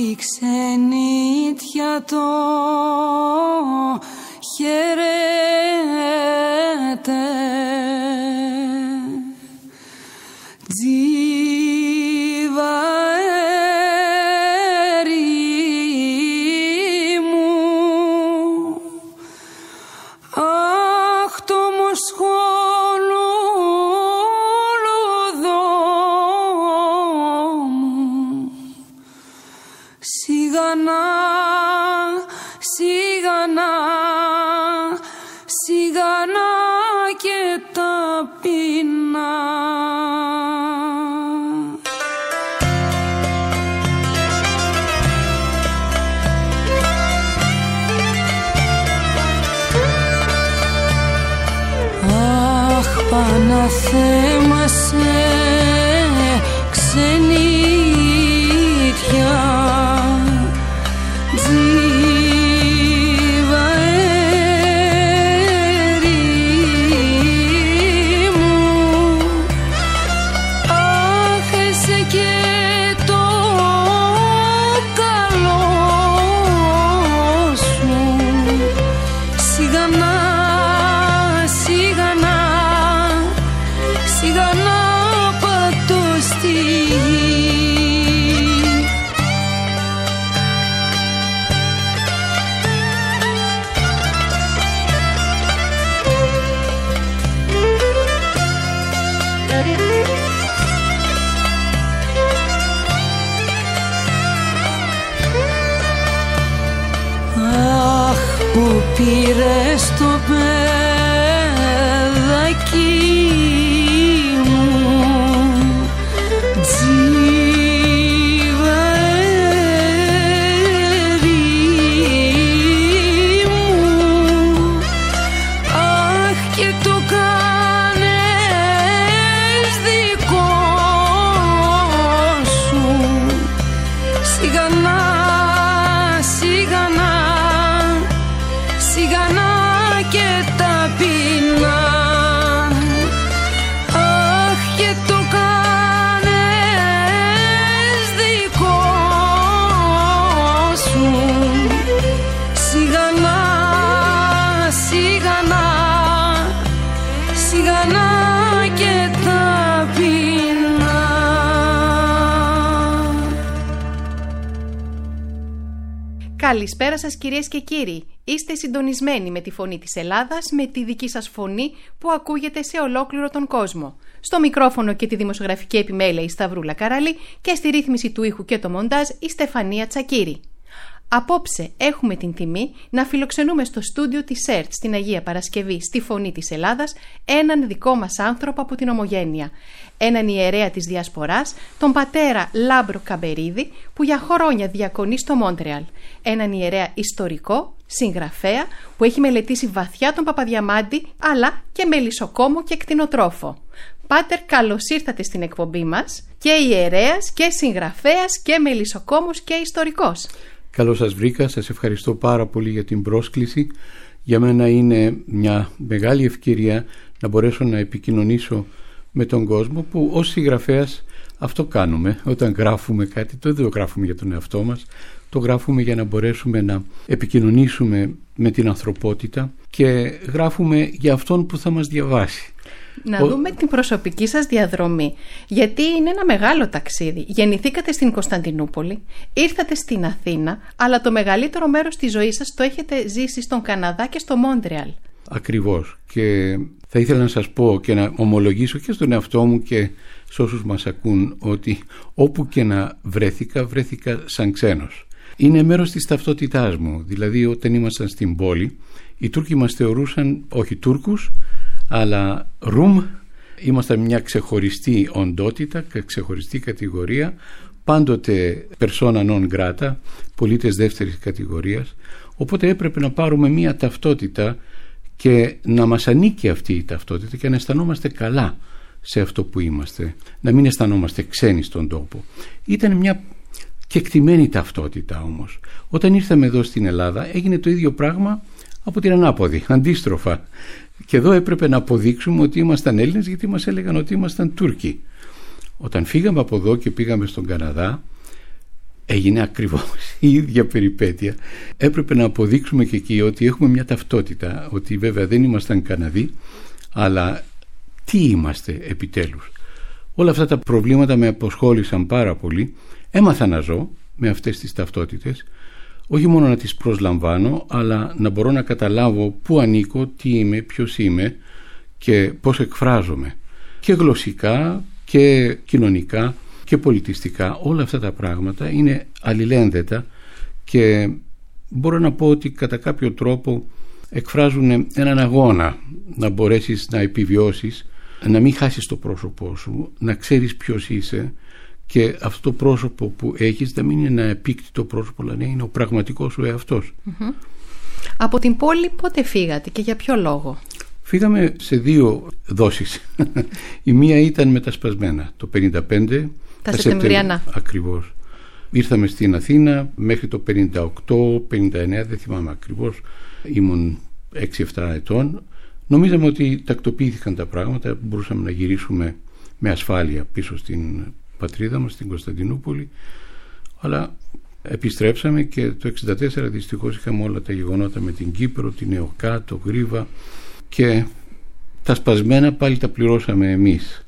η ξενίτια το χαιρέτε. Παναθέμασε ξενίτια, τζίβα ερήμου. Αχ, εσύ και το καλό σου, σιγανά, σιγανά, σιγανά πατώ στη γη. Αχ, που πήρες το παιδάκι μου, τζίβα ερήμου. Αχ, και το κάνες δικό σου, σιγανά, σιγανά, σιγανά και ταπεινά. Αχ, και το κάνες δικό σου, σιγανά, σιγανά, σιγανά και ταπεινά. Καλησπέρα σας κυρίες και κύριοι. Είστε συντονισμένοι με τη φωνή της Ελλάδας, με τη δική σας φωνή που ακούγεται σε ολόκληρο τον κόσμο. Στο μικρόφωνο και τη δημοσιογραφική επιμέλεια η Σταυρούλα Καράλη και στη ρύθμιση του ήχου και το μοντάζ η Στεφανία Τσακύρη. Απόψε έχουμε την τιμή να φιλοξενούμε στο στούντιο της ΕΡΤ στην Αγία Παρασκευή στη Φωνή της Ελλάδας έναν δικό μας άνθρωπο από την Ομογένεια. Έναν ιερέα της Διασποράς, τον πατέρα Λάμπρο Καμπερίδη, που για χρόνια διακονεί στο Μόντρεαλ. Έναν ιερέα ιστορικό, συγγραφέα, που έχει μελετήσει βαθιά τον Παπαδιαμάντη, αλλά και μελισσοκόμο και κτηνοτρόφο. Πάτερ, καλώς ήρθατε στην εκπομπή μας, και ιερέας και συγγραφέας και μελισσοκόμος και ιστορικός. Καλώς σας βρήκα, σας ευχαριστώ πάρα πολύ για την πρόσκληση. Για μένα είναι μια μεγάλη ευκαιρία να μπορέσω να επικοινωνήσω με τον κόσμο, που ως συγγραφέας αυτό κάνουμε. Όταν γράφουμε κάτι, δεν το γράφουμε για τον εαυτό μας, το γράφουμε για να μπορέσουμε να επικοινωνήσουμε με την ανθρωπότητα και γράφουμε για αυτόν που θα μας διαβάσει. Να δούμε την προσωπική σας διαδρομή, γιατί είναι ένα μεγάλο ταξίδι. Γεννηθήκατε στην Κωνσταντινούπολη, ήρθατε στην Αθήνα, αλλά το μεγαλύτερο μέρος της ζωής σας το έχετε ζήσει στον Καναδά και στο Μόντρεαλ. Ακριβώς, και θα ήθελα να σας πω και να ομολογήσω και στον εαυτό μου και σε όσους μας ακούν ότι όπου και να βρέθηκα σαν ξένος. Είναι μέρος της ταυτότητάς μου. Δηλαδή, όταν ήμασταν στην πόλη, οι Τούρκοι μας θεωρούσαν όχι Τούρκους, αλλά Ρουμ. Ήμασταν μια ξεχωριστή οντότητα, ξεχωριστή κατηγορία, πάντοτε persona non grata, πολίτες δεύτερης κατηγορίας. Οπότε έπρεπε να πάρουμε μια ταυτότητα και να μας ανήκει αυτή η ταυτότητα και να αισθανόμαστε καλά σε αυτό που είμαστε, να μην αισθανόμαστε ξένοι στον τόπο. Ήταν μια κεκτημένη ταυτότητα όμως. Όταν ήρθαμε εδώ στην Ελλάδα έγινε το ίδιο πράγμα από την ανάποδη, αντίστροφα. Και εδώ έπρεπε να αποδείξουμε ότι ήμασταν Έλληνες, γιατί μας έλεγαν ότι ήμασταν Τούρκοι. Όταν φύγαμε από εδώ και πήγαμε στον Καναδά, έγινε ακριβώς η ίδια περιπέτεια. Έπρεπε να αποδείξουμε και εκεί ότι έχουμε μια ταυτότητα, ότι βέβαια δεν ήμασταν Καναδοί, αλλά τι είμαστε επιτέλους. Όλα αυτά τα προβλήματα με αποσχόλησαν πάρα πολύ. Έμαθα να ζω με αυτές τις ταυτότητες, όχι μόνο να τις προσλαμβάνω, αλλά να μπορώ να καταλάβω πού ανήκω, τι είμαι, ποιος είμαι και πώς εκφράζομαι. Και γλωσσικά και κοινωνικά και πολιτιστικά. Όλα αυτά τα πράγματα είναι αλληλένδετα και μπορώ να πω ότι κατά κάποιο τρόπο εκφράζουν έναν αγώνα να μπορέσεις να επιβιώσεις, να μην χάσεις το πρόσωπό σου, να ξέρεις ποιος είσαι και αυτό το πρόσωπο που έχεις να μην είναι ένα επίκτητο πρόσωπο, αλλά να είναι ο πραγματικός σου εαυτός. Από την πόλη πότε φύγατε και για ποιο λόγο? Φύγαμε σε 2 δόσεις. Η μία ήταν με τα σπασμένα, το 55. Τα Σεπτεμβριανά. Ακριβώς. Ήρθαμε στην Αθήνα μέχρι το 58-59, δεν θυμάμαι ακριβώς. Ήμουν 6-7 ετών. Νομίζαμε ότι τακτοποιήθηκαν τα πράγματα, μπορούσαμε να γυρίσουμε με ασφάλεια πίσω στην πατρίδα μας, στην Κωνσταντινούπολη, αλλά επιστρέψαμε και το 64 δυστυχώς είχαμε όλα τα γεγονότα με την Κύπρο, την ΕΟΚΑ, το Γρίβα και τα σπασμένα πάλι τα πληρώσαμε εμείς.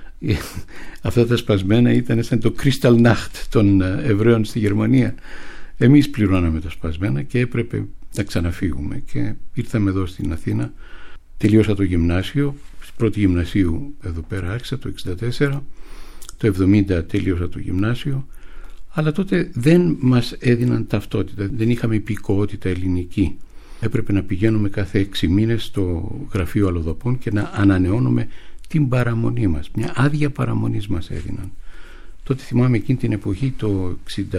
Αυτά τα σπασμένα ήταν σαν το Crystal Nacht των Εβραίων στη Γερμανία. Εμείς πληρώναμε τα σπασμένα και έπρεπε να ξαναφύγουμε και ήρθαμε εδώ στην Αθήνα. Τελείωσα το γυμνάσιο, πρώτη γυμνασίου εδώ πέρα άρχισα το 64, το 70 τελείωσα το γυμνάσιο, αλλά τότε δεν μας έδιναν ταυτότητα, δεν είχαμε υπηκοότητα ελληνική. Έπρεπε να πηγαίνουμε κάθε 6 μήνες στο γραφείο αλλοδαπών και να ανανεώνουμε την παραμονή μας. Μια άδεια παραμονής μας έδιναν. Τότε θυμάμαι εκείνη την εποχή, το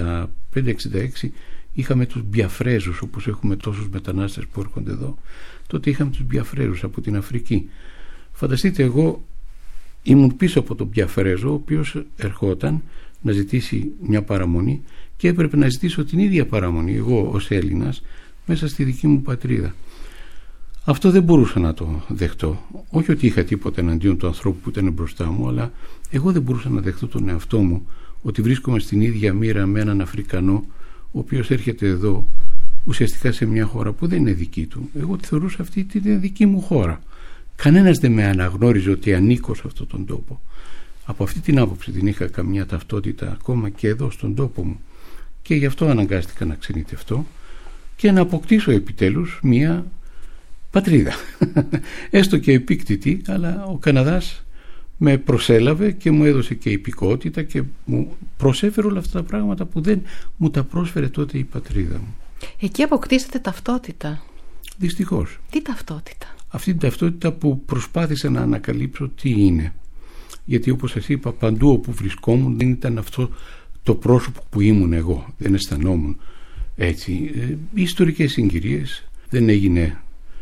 65-66, είχαμε τους Μπιαφρέζους, όπως έχουμε τόσους μετανάστες που έρχονται εδώ. Τότε είχαμε τους Μπιαφρέζους από την Αφρική. Φανταστείτε, εγώ ήμουν πίσω από τον Μπιαφρέζο, ο οποίος ερχόταν να ζητήσει μια παραμονή και έπρεπε να ζητήσω την ίδια παραμονή εγώ ως Έλληνας μέσα στη δική μου πατρίδα. Αυτό δεν μπορούσα να το δεχτώ. Όχι ότι είχα τίποτα εναντίον του ανθρώπου που ήταν μπροστά μου, αλλά εγώ δεν μπορούσα να δεχτώ τον εαυτό μου ότι βρίσκομαι στην ίδια μοίρα με έναν Αφρικανό, ο οποίος έρχεται εδώ ουσιαστικά σε μια χώρα που δεν είναι δική του. Εγώ τη θεωρούσα αυτή την δική μου χώρα. Κανένας δεν με αναγνώριζε ότι ανήκω σε αυτόν τον τόπο. Από αυτή την άποψη δεν είχα καμιά ταυτότητα ακόμα και εδώ στον τόπο μου. Και γι' αυτό αναγκάστηκα να ξενιτευτώ και να αποκτήσω επιτέλους μια πατρίδα. Έστω και επίκτητη, αλλά ο Καναδάς με προσέλαβε και μου έδωσε και υπηκότητα και μου προσέφερε όλα αυτά τα πράγματα που δεν μου τα πρόσφερε τότε η πατρίδα μου. Εκεί αποκτήσατε ταυτότητα. Δυστυχώς. Τι ταυτότητα? Αυτή την ταυτότητα που προσπάθησα να ανακαλύψω τι είναι. Γιατί όπως σας είπα, παντού όπου βρισκόμουν δεν ήταν αυτό το πρόσωπο που ήμουν εγώ. Δεν αισθανόμουν έτσι. Οι ιστορικές συγκυρίες, δεν έγινε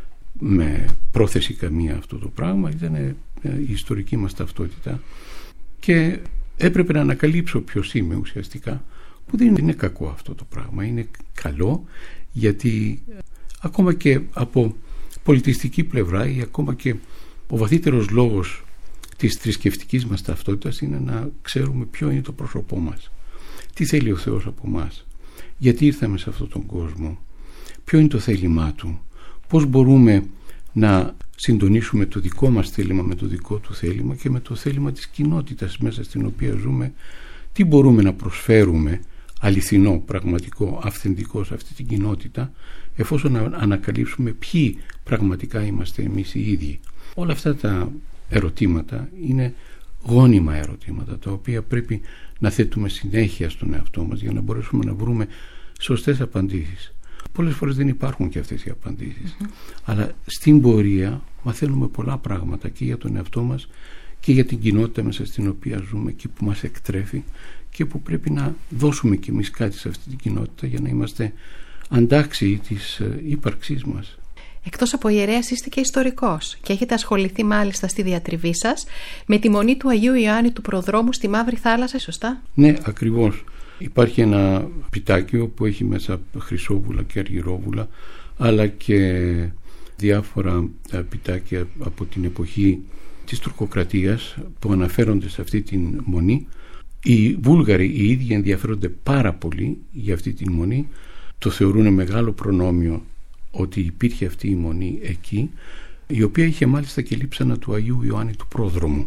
με πρόθεση καμία αυτό το πράγμα, ήταν η ιστορική μας ταυτότητα και έπρεπε να ανακαλύψω ποιος είμαι ουσιαστικά, που δεν είναι κακό αυτό το πράγμα, είναι καλό, γιατί ακόμα και από πολιτιστική πλευρά ή ακόμα και ο βαθύτερος λόγος της θρησκευτικής μας ταυτότητας είναι να ξέρουμε ποιο είναι το πρόσωπό μας, τι θέλει ο Θεός από μας, γιατί ήρθαμε σε αυτόν τον κόσμο, ποιο είναι το θέλημά του, πώς μπορούμε να συντονίσουμε το δικό μας θέλημα με το δικό του θέλημα και με το θέλημα της κοινότητας μέσα στην οποία ζούμε, τι μπορούμε να προσφέρουμε αληθινό, πραγματικό, αυθεντικό σε αυτή την κοινότητα, εφόσον ανακαλύψουμε ποιοι πραγματικά είμαστε εμείς οι ίδιοι. Όλα αυτά τα ερωτήματα είναι γόνιμα ερωτήματα, τα οποία πρέπει να θέτουμε συνέχεια στον εαυτό μας για να μπορέσουμε να βρούμε σωστές απαντήσεις. Πολλές φορές δεν υπάρχουν και αυτές οι απαντήσεις, αλλά στην πορεία μαθαίνουμε πολλά πράγματα και για τον εαυτό μας και για την κοινότητα μέσα στην οποία ζούμε και που μας εκτρέφει και που πρέπει να δώσουμε κι εμείς κάτι σε αυτή την κοινότητα για να είμαστε αντάξιοι της ύπαρξής μας. Εκτός από ιερέας είστε και ιστορικός και έχετε ασχοληθεί μάλιστα στη διατριβή σας με τη μονή του Αγίου Ιωάννη του Προδρόμου στη Μαύρη Θάλασσα, σωστά? Ναι, ακριβώς. Υπάρχει ένα πιτάκιο που έχει μέσα χρυσόβουλα και αργυρόβουλα, αλλά και διάφορα πιτάκια από την εποχή της τουρκοκρατίας που αναφέρονται σε αυτή την μονή. Οι Βούλγαροι οι ίδιοι ενδιαφέρονται πάρα πολύ για αυτή τη μονή, το θεωρούν μεγάλο προνόμιο ότι υπήρχε αυτή η μονή εκεί, η οποία είχε μάλιστα και λείψανα του Αγίου Ιωάννη του Πρόδρομου,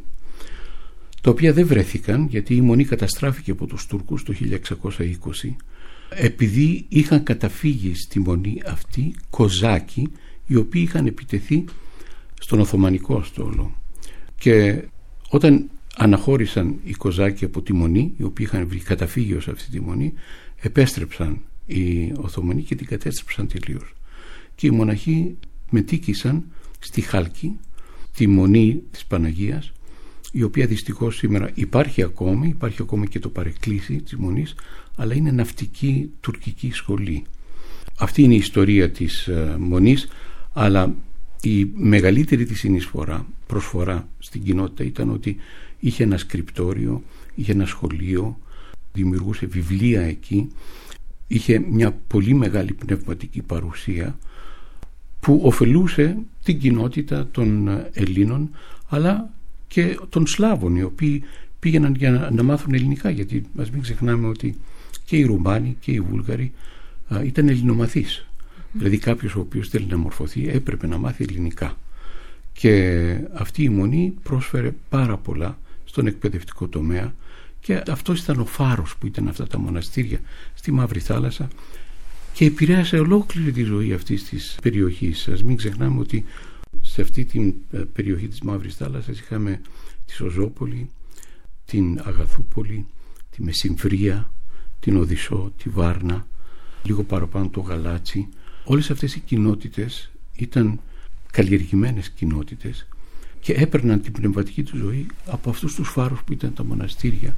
τα οποία δεν βρέθηκαν γιατί η μονή καταστράφηκε από τους Τούρκους το 1620, επειδή είχαν καταφύγει στη μονή αυτή Κοζάκοι, οι οποίοι είχαν επιτεθεί στον Οθωμανικό στόλο. Και όταν αναχώρησαν οι Κοζάκοι από τη μονή, οι οποίοι είχαν βρει καταφύγιο σε αυτή τη μονή, επέστρεψαν οι Οθωμανοί και την κατέστρεψαν τελείως. Και οι μοναχοί μετήκησαν στη Χάλκη, τη μονή της Παναγίας, η οποία δυστυχώς σήμερα υπάρχει ακόμη και το παρεκκλήσι της μονής, αλλά είναι ναυτική τουρκική σχολή. Αυτή είναι η ιστορία της μονής, αλλά η μεγαλύτερη της προσφορά στην κοινότητα ήταν ότι είχε ένα σκριπτόριο, είχε ένα σχολείο, δημιουργούσε βιβλία εκεί, είχε μια πολύ μεγάλη πνευματική παρουσία που ωφελούσε την κοινότητα των Ελλήνων αλλά και των Σλάβων, οι οποίοι πήγαιναν για να μάθουν ελληνικά, γιατί ας μην ξεχνάμε ότι και οι Ρουμάνοι και οι Βούλγαροι ήταν ελληνομαθείς. Δηλαδή κάποιος ο οποίος θέλει να μορφωθεί έπρεπε να μάθει ελληνικά, και αυτή η μονή πρόσφερε πάρα πολλά στον εκπαιδευτικό τομέα, και αυτός ήταν ο φάρος που ήταν αυτά τα μοναστήρια στη Μαύρη Θάλασσα και επηρέασε ολόκληρη τη ζωή αυτής της περιοχής. Ας μην ξεχνάμε ότι σε αυτή την περιοχή της Μαύρης Θάλασσας είχαμε τη Σοζόπολη, την Αγαθούπολη, τη Μεσημβρία, την Οδυσσό, τη Βάρνα, λίγο παραπάνω το Γαλάτσι. Όλες αυτές οι κοινότητες ήταν καλλιεργημένες κοινότητες και έπαιρναν την πνευματική του ζωή από αυτούς τους φάρους που ήταν τα μοναστήρια.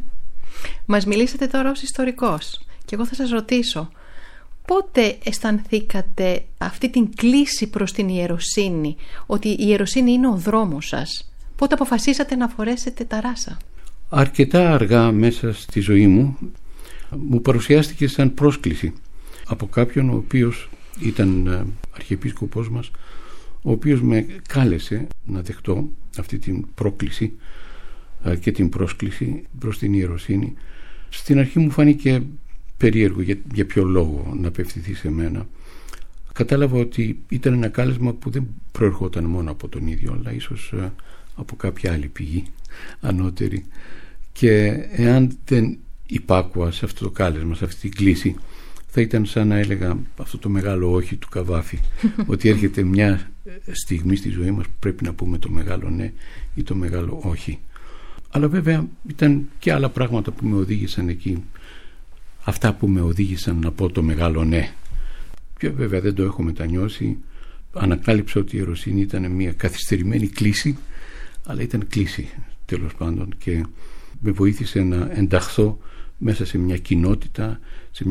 Μας μιλήσατε τώρα ως ιστορικός και εγώ θα σας ρωτήσω, πότε αισθανθήκατε αυτή την κλίση προς την ιεροσύνη, ότι η ιεροσύνη είναι ο δρόμος σας? Πότε αποφασίσατε να φορέσετε τα ράσα? Αρκετά αργά μέσα στη ζωή μου παρουσιάστηκε σαν πρόσκληση από κάποιον ο οποίος ήταν αρχιεπίσκοπος μας, ο οποίος με κάλεσε να δεχτώ αυτή την πρόκληση και την πρόσκληση προς την ιεροσύνη. Στην αρχή μου φάνηκε περίεργο για ποιο λόγο να απευθυνθεί σε μένα. Κατάλαβα ότι ήταν ένα κάλεσμα που δεν προερχόταν μόνο από τον ίδιο, αλλά ίσως από κάποια άλλη πηγή ανώτερη, και εάν δεν υπάκουα σε αυτό το κάλεσμα, σε αυτή την κλίση, θα ήταν σαν να έλεγα αυτό το μεγάλο όχι του Καβάφη, ότι έρχεται μια στιγμή στη ζωή μας που πρέπει να πούμε το μεγάλο ναι ή το μεγάλο όχι. Αλλά βέβαια ήταν και άλλα πράγματα που με οδήγησαν εκεί, αυτά που με οδήγησαν να πω το μεγάλο ναι. Και βέβαια δεν το έχω μετανιώσει. Ανακάλυψα ότι η ιεροσύνη ήταν μια καθυστερημένη κλίση, αλλά ήταν κλίση τέλος πάντων, και με βοήθησε να ενταχθώ μέσα σε μια κοινότητα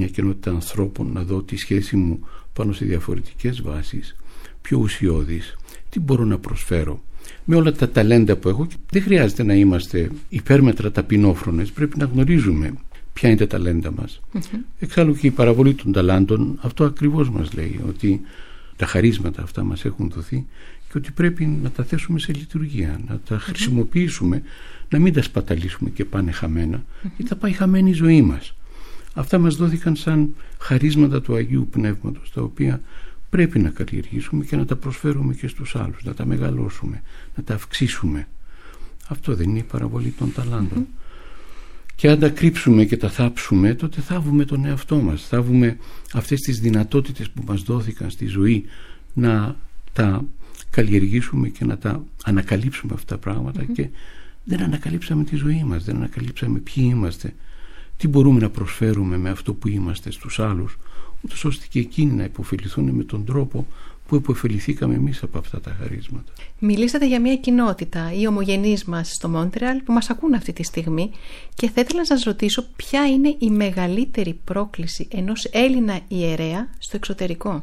ανθρώπων, να δω τη σχέση μου πάνω σε διαφορετικές βάσεις, πιο ουσιώδεις, τι μπορώ να προσφέρω με όλα τα ταλέντα που έχω. Δεν χρειάζεται να είμαστε υπέρμετρα ταπεινόφρονες, πρέπει να γνωρίζουμε ποια είναι τα ταλέντα μας. Εξάλλου και η παραβολή των ταλάντων αυτό ακριβώς μας λέει, ότι τα χαρίσματα αυτά μας έχουν δοθεί και ότι πρέπει να τα θέσουμε σε λειτουργία, να τα χρησιμοποιήσουμε, να μην τα σπαταλήσουμε και πάνε χαμένα, ή θα πάει χαμένη η ζωή μας. Αυτά μας δόθηκαν σαν χαρίσματα του Αγίου Πνεύματος, τα οποία πρέπει να καλλιεργήσουμε και να τα προσφέρουμε και στους άλλους, να τα μεγαλώσουμε, να τα αυξήσουμε. Αυτό δεν είναι η παραβολή των ταλάντων? Και αν τα κρύψουμε και τα θάψουμε, τότε θάβουμε τον εαυτό μας, θάβουμε αυτές τις δυνατότητες που μας δόθηκαν στη ζωή, να τα καλλιεργήσουμε και να τα ανακαλύψουμε αυτά τα πράγματα, και δεν ανακαλύψαμε τη ζωή μας, δεν ανακαλύψαμε ποιοι είμαστε, τι μπορούμε να προσφέρουμε με αυτό που είμαστε στους άλλους, ούτως ώστε και εκείνοι να υποφεληθούν με τον τρόπο που υποφεληθήκαμε εμείς από αυτά τα χαρίσματα. Μιλήσατε για μια κοινότητα, οι ομογενείς μας στο Μόντρεαλ, που μας ακούν αυτή τη στιγμή, και θα ήθελα να σας ρωτήσω ποια είναι η μεγαλύτερη πρόκληση ενός Έλληνα ιερέα στο εξωτερικό.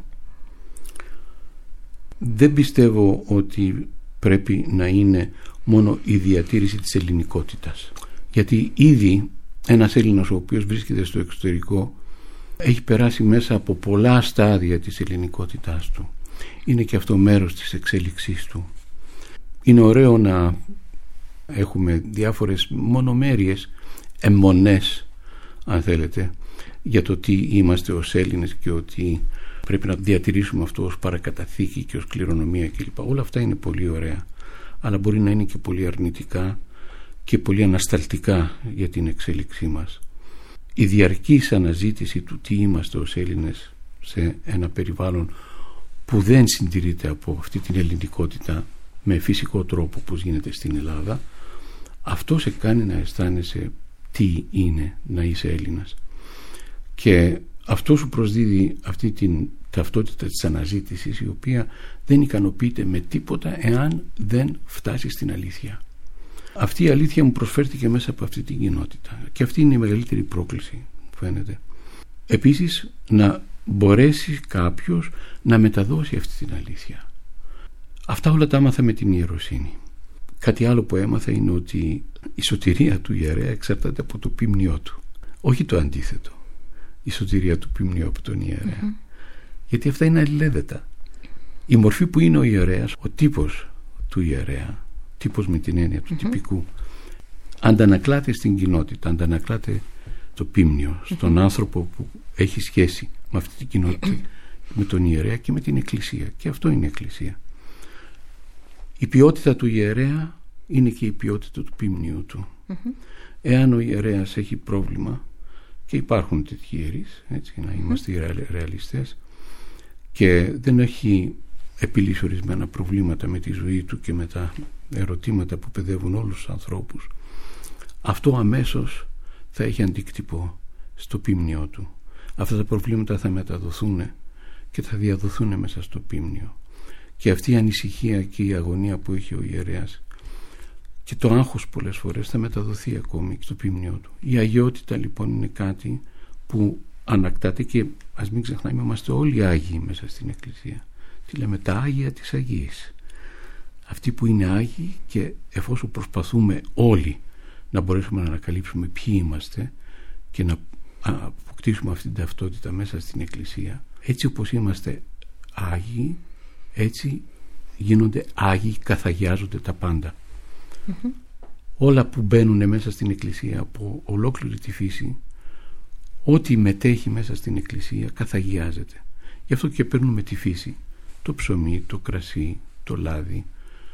Δεν πιστεύω ότι πρέπει να είναι μόνο η διατήρηση της ελληνικότητας, γιατί ήδη ένας Έλληνας ο οποίος βρίσκεται στο εξωτερικό έχει περάσει μέσα από πολλά στάδια της ελληνικότητάς του. Είναι και αυτό μέρος της εξέλιξής του. Είναι ωραίο να έχουμε διάφορες μονομέρειες αιμονές, αν θέλετε, για το τι είμαστε ως Έλληνες και ότι πρέπει να διατηρήσουμε αυτό ως παρακαταθήκη και ως κληρονομία κλπ. Όλα αυτά είναι πολύ ωραία, αλλά μπορεί να είναι και πολύ αρνητικά και πολύ ανασταλτικά για την εξέλιξή μας. Η διαρκής αναζήτηση του τι είμαστε ως Έλληνες σε ένα περιβάλλον που δεν συντηρείται από αυτή την ελληνικότητα με φυσικό τρόπο όπως γίνεται στην Ελλάδα, αυτό σε κάνει να αισθάνεσαι τι είναι να είσαι Έλληνας, και αυτό σου προσδίδει αυτή την ταυτότητα της αναζήτησης, η οποία δεν ικανοποιείται με τίποτα εάν δεν φτάσει στην αλήθεια. Αυτή η αλήθεια μου προσφέρθηκε μέσα από αυτή την κοινότητα, και αυτή είναι η μεγαλύτερη πρόκληση, φαίνεται. Επίσης, να μπορέσει κάποιος να μεταδώσει αυτή την αλήθεια. Αυτά όλα τα έμαθα με την ιεροσύνη. Κάτι άλλο που έμαθα είναι ότι η σωτηρία του ιερέα εξαρτάται από το ποίμνιό του, όχι το αντίθετο. Η σωτηρία του ποίμνιου από τον ιερέα. Γιατί αυτά είναι αλληλένδετα. Η μορφή που είναι ο ιερέας, ο τύπος του ιερέα, τύπος με την έννοια του τυπικού, αντανακλάται στην κοινότητα, αντανακλάται το ποίμνιο, στον άνθρωπο που έχει σχέση με αυτή την κοινότητα, με τον ιερέα και με την εκκλησία. Και αυτό είναι η εκκλησία. Η ποιότητα του ιερέα είναι και η ποιότητα του ποίμνιου του. Εάν ο ιερέας έχει πρόβλημα, και υπάρχουν τέτοιοι ιερείς, έτσι, να είμαστε ρεαλιστές, και δεν έχει επιλύσει ορισμένα προβλήματα με τη ζωή του και με τα ερωτήματα που παιδεύουν όλους τους ανθρώπους, αυτό αμέσως θα έχει αντίκτυπο στο ποίμνιο του. Αυτά τα προβλήματα θα μεταδοθούν και θα διαδοθούν μέσα στο ποίμνιο, και αυτή η ανησυχία και η αγωνία που έχει ο ιερέας και το άγχος πολλές φορές θα μεταδοθεί ακόμη και στο ποίμνιο του. Η αγιότητα λοιπόν είναι κάτι που ανακτάται, και ας μην ξεχνάμε, είμαστε όλοι άγιοι μέσα στην εκκλησία. Τι λέμε, τα άγια της Αγίας, αυτοί που είναι άγιοι, και εφόσον προσπαθούμε όλοι να μπορέσουμε να ανακαλύψουμε ποιοι είμαστε και να αποκτήσουμε αυτή την ταυτότητα μέσα στην εκκλησία, έτσι όπως είμαστε άγιοι, έτσι γίνονται άγιοι, καθαγιάζονται τα πάντα. Όλα που μπαίνουν μέσα στην εκκλησία από ολόκληρη τη φύση, ό,τι μετέχει μέσα στην εκκλησία καθαγιάζεται. Γι' αυτό και παίρνουμε τη φύση, το ψωμί, το κρασί, το λάδι,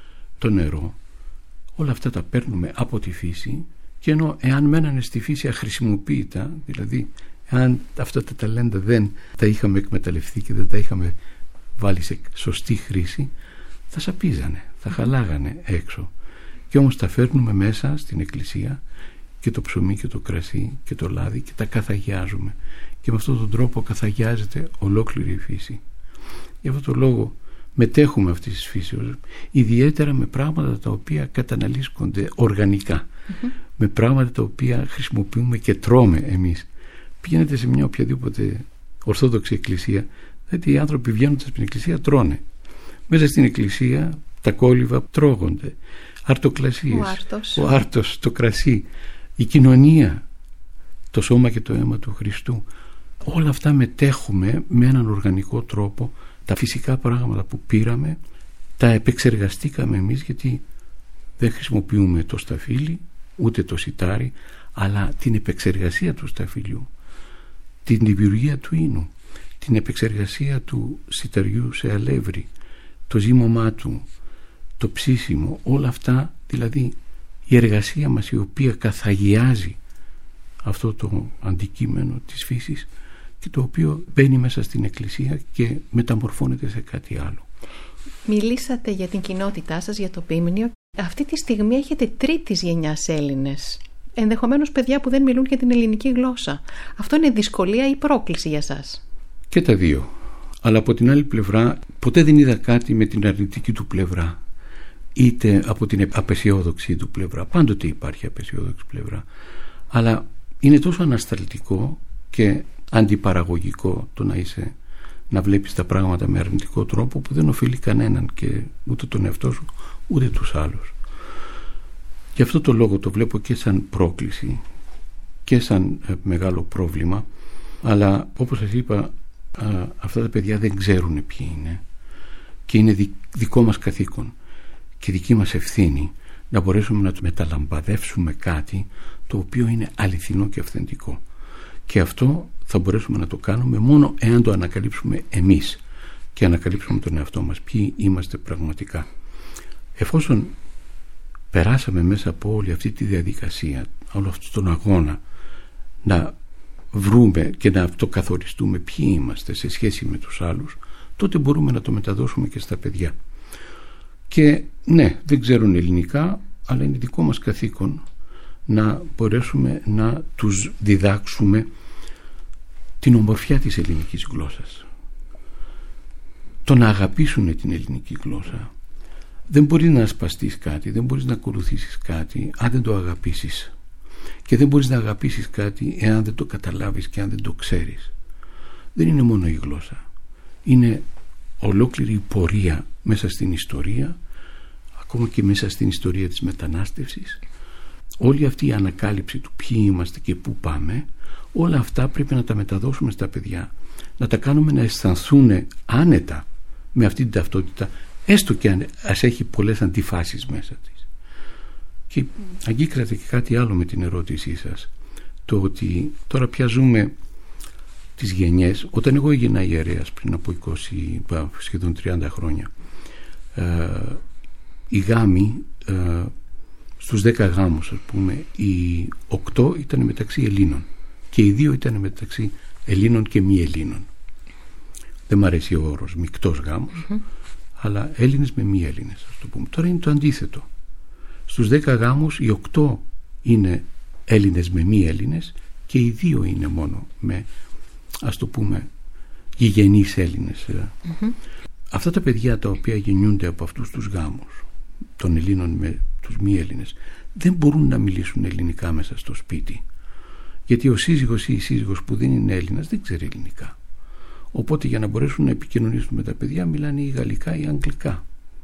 το νερό, όλα αυτά τα παίρνουμε από τη φύση, και ενώ εάν μένανε στη φύση αχρησιμοποίητα, δηλαδή εάν αυτά τα ταλέντα δεν τα είχαμε εκμεταλλευτεί και δεν τα είχαμε βάλει σε σωστή χρήση, θα σαπίζανε, θα χαλάγανε έξω. Και όμως τα φέρνουμε μέσα στην εκκλησία, και το ψωμί και το κρασί και το λάδι, και τα καθαγιάζουμε, και με αυτόν τον τρόπο καθαγιάζεται ολόκληρη η φύση. Γι' αυτόν τον λόγο μετέχουμε αυτής της φύσεως, ιδιαίτερα με πράγματα τα οποία καταναλύσκονται οργανικά, με πράγματα τα οποία χρησιμοποιούμε και τρώμε εμείς. Πηγαίνετε σε μια οποιαδήποτε ορθόδοξη εκκλησία, δηλαδή οι άνθρωποι βγαίνοντας από την εκκλησία τρώνε. Μέσα στην εκκλησία τα κόλληβα τρώγονται, αρτοκλασίες, ο άρτος, το κρασί, η κοινωνία, το σώμα και το αίμα του Χριστού. Όλα αυτά μετέχουμε με έναν οργανικό τρόπο. Τα φυσικά πράγματα που πήραμε τα επεξεργαστήκαμε εμείς, γιατί δεν χρησιμοποιούμε το σταφύλι ούτε το σιτάρι, αλλά την επεξεργασία του σταφυλιού, την δημιουργία του ίνου, την επεξεργασία του σιταριού σε αλεύρι, το ζύμωμά του, το ψήσιμο, όλα αυτά, δηλαδή η εργασία μας η οποία καθαγιάζει αυτό το αντικείμενο της φύσης, και το οποίο μπαίνει μέσα στην εκκλησία και μεταμορφώνεται σε κάτι άλλο. Μιλήσατε για την κοινότητά σας, για το ποίμνιο. Αυτή τη στιγμή έχετε τρίτης γενιάς Έλληνες, ενδεχομένως παιδιά που δεν μιλούν και την ελληνική γλώσσα. Αυτό είναι δυσκολία ή πρόκληση για σας? Και τα δύο. Αλλά από την άλλη πλευρά ποτέ δεν είδα κάτι με την αρνητική του πλευρά, είτε από την απεσιόδοξη του πλευρά. Πάντοτε υπάρχει απεσιόδοξη πλευρά, αλλά είναι τόσο ανασταλτικό και αντιπαραγωγικό το να βλέπεις τα πράγματα με αρνητικό τρόπο, που δεν οφείλει κανέναν, και ούτε τον εαυτό σου ούτε τους άλλους. Γι' αυτό το λόγο το βλέπω και σαν πρόκληση και σαν μεγάλο πρόβλημα, αλλά όπως σας είπα, αυτά τα παιδιά δεν ξέρουν ποιοι είναι, και είναι δικό μας καθήκον και δική μας ευθύνη να μπορέσουμε να το μεταλαμπαδεύσουμε κάτι το οποίο είναι αληθινό και αυθεντικό. Και αυτό θα μπορέσουμε να το κάνουμε μόνο εάν το ανακαλύψουμε εμείς και ανακαλύψουμε τον εαυτό μας, ποιοι είμαστε πραγματικά. Εφόσον περάσαμε μέσα από όλη αυτή τη διαδικασία, όλο αυτόν τον αγώνα να βρούμε και να αυτοκαθοριστούμε ποιοι είμαστε σε σχέση με τους άλλους, τότε μπορούμε να το μεταδώσουμε και στα παιδιά. Και ναι, δεν ξέρουν ελληνικά, αλλά είναι δικό μας καθήκον να μπορέσουμε να τους διδάξουμε την ομορφιά της ελληνικής γλώσσας, το να αγαπήσουν την ελληνική γλώσσα. Δεν μπορείς να ασπαστείς κάτι, δεν μπορείς να ακολουθήσεις κάτι αν δεν το αγαπήσεις, και δεν μπορείς να αγαπήσεις κάτι εάν δεν το καταλάβεις και αν δεν το ξέρεις. Δεν είναι μόνο η γλώσσα, είναι ολόκληρη η πορεία μέσα στην ιστορία, ακόμα και μέσα στην ιστορία της μετανάστευσης. Όλη αυτή η ανακάλυψη του ποιοι είμαστε και πού πάμε, όλα αυτά πρέπει να τα μεταδώσουμε στα παιδιά, να τα κάνουμε να αισθανθούν άνετα με αυτή την ταυτότητα, έστω και αν έχει πολλές αντιφάσεις μέσα της. Και αγκύκρατε και κάτι άλλο με την ερώτησή σας, το ότι τώρα πια ζούμε τις γενιές. Όταν εγώ έγινα ιερέας πριν από 20, σχεδόν 30 χρόνια, οι γάμοι, στους 10 γάμους, ας πούμε, οι 8 ήταν μεταξύ Ελλήνων και οι 2 ήταν μεταξύ Ελλήνων και μη Ελλήνων. Δεν μ' αρέσει ο όρος μεικτός γάμος, αλλά Έλληνες με μη Έλληνες, ας το πούμε. Τώρα είναι το αντίθετο. Στους 10 γάμους οι 8 είναι Έλληνες με μη Έλληνες και οι 2 είναι μόνο με, ας το πούμε, γηγενείς Έλληνες. Αυτά τα παιδιά τα οποία γεννιούνται από αυτούς τους γάμους των Ελλήνων με τους μη Έλληνες δεν μπορούν να μιλήσουν ελληνικά μέσα στο σπίτι, γιατί ο σύζυγος ή η σύζυγος που δεν είναι Έλληνας δεν ξέρει ελληνικά. Οπότε για να μπορέσουν να επικοινωνήσουν με τα παιδιά μιλάνε ή γαλλικά ή αγγλικά.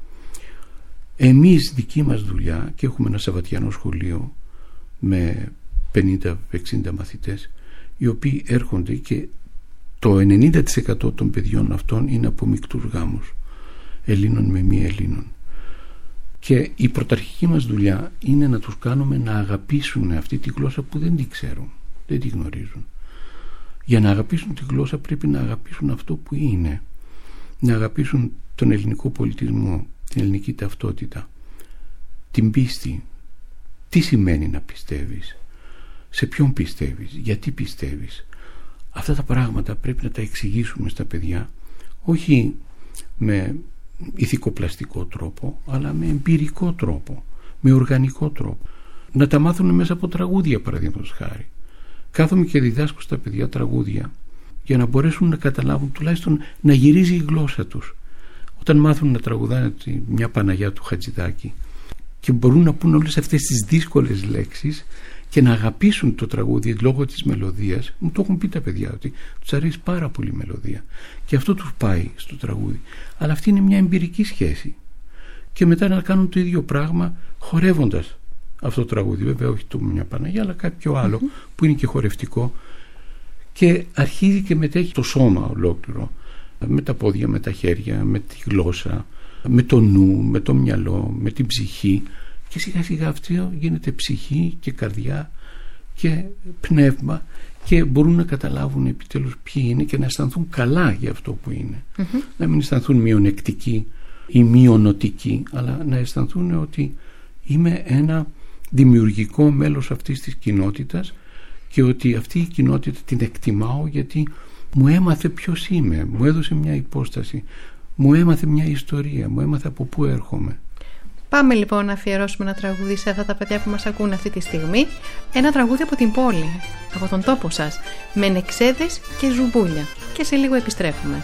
Εμείς δική μας δουλειά, και έχουμε ένα σαββατιανό σχολείο με 50-60 μαθητές, οι οποίοι έρχονται, και το 90% των παιδιών αυτών είναι από μεικτούς γάμους, Ελλήνων με μη Ελλήνων. Και η πρωταρχική μας δουλειά είναι να τους κάνουμε να αγαπήσουν αυτή τη γλώσσα που δεν την ξέρουν, δεν την γνωρίζουν. Για να αγαπήσουν τη γλώσσα πρέπει να αγαπήσουν αυτό που είναι, να αγαπήσουν τον ελληνικό πολιτισμό, την ελληνική ταυτότητα, την πίστη. Τι σημαίνει να πιστεύεις, σε ποιον πιστεύεις, γιατί πιστεύεις. Αυτά τα πράγματα πρέπει να τα εξηγήσουμε στα παιδιά, όχι με ηθικοπλαστικό τρόπο, αλλά με εμπειρικό τρόπο, με οργανικό τρόπο. Να τα μάθουν μέσα από τραγούδια, παραδείγματος χάρη. Κάθομαι και διδάσκω στα παιδιά τραγούδια για να μπορέσουν να καταλάβουν, τουλάχιστον να γυρίζει η γλώσσα τους. Όταν μάθουν να τραγουδάνε μια Παναγιά του Χατζηδάκη και μπορούν να πούν όλες αυτές τις δύσκολες λέξεις και να αγαπήσουν το τραγούδι λόγω της μελωδίας, μου το έχουν πει τα παιδιά ότι τους αρέσει πάρα πολύ η μελωδία και αυτό τους πάει στο τραγούδι. Αλλά αυτή είναι μια εμπειρική σχέση. Και μετά να κάνουν το ίδιο πράγμα χορεύοντας αυτό το τραγούδι. Βέβαια όχι το μια Παναγιά, αλλά κάποιο άλλο που είναι και χορευτικό, και αρχίζει και μετέχει το σώμα ολόκληρο, με τα πόδια, με τα χέρια, με τη γλώσσα, με το νου, με το μυαλό, με την ψυχή, και σιγά σιγά αυτό γίνεται ψυχή και καρδιά και πνεύμα, και μπορούν να καταλάβουν επιτέλους ποιοι είναι και να αισθανθούν καλά για αυτό που είναι. Να μην αισθανθούν μειονεκτικοί ή μειονοτικοί, αλλά να αισθανθούν ότι είμαι ένα δημιουργικό μέλος αυτής της κοινότητας και ότι αυτή η κοινότητα την εκτιμάω γιατί μου έμαθε ποιος είμαι, μου έδωσε μια υπόσταση, μου έμαθε μια ιστορία, μου έμαθε από πού έρχομαι. Πάμε λοιπόν να αφιερώσουμε ένα τραγούδι σε αυτά τα παιδιά που μας ακούν αυτή τη στιγμή. Ένα τραγούδι από την πόλη, από τον τόπο σας, με νεξέδες και ζουμπούλια. Και σε λίγο επιστρέφουμε.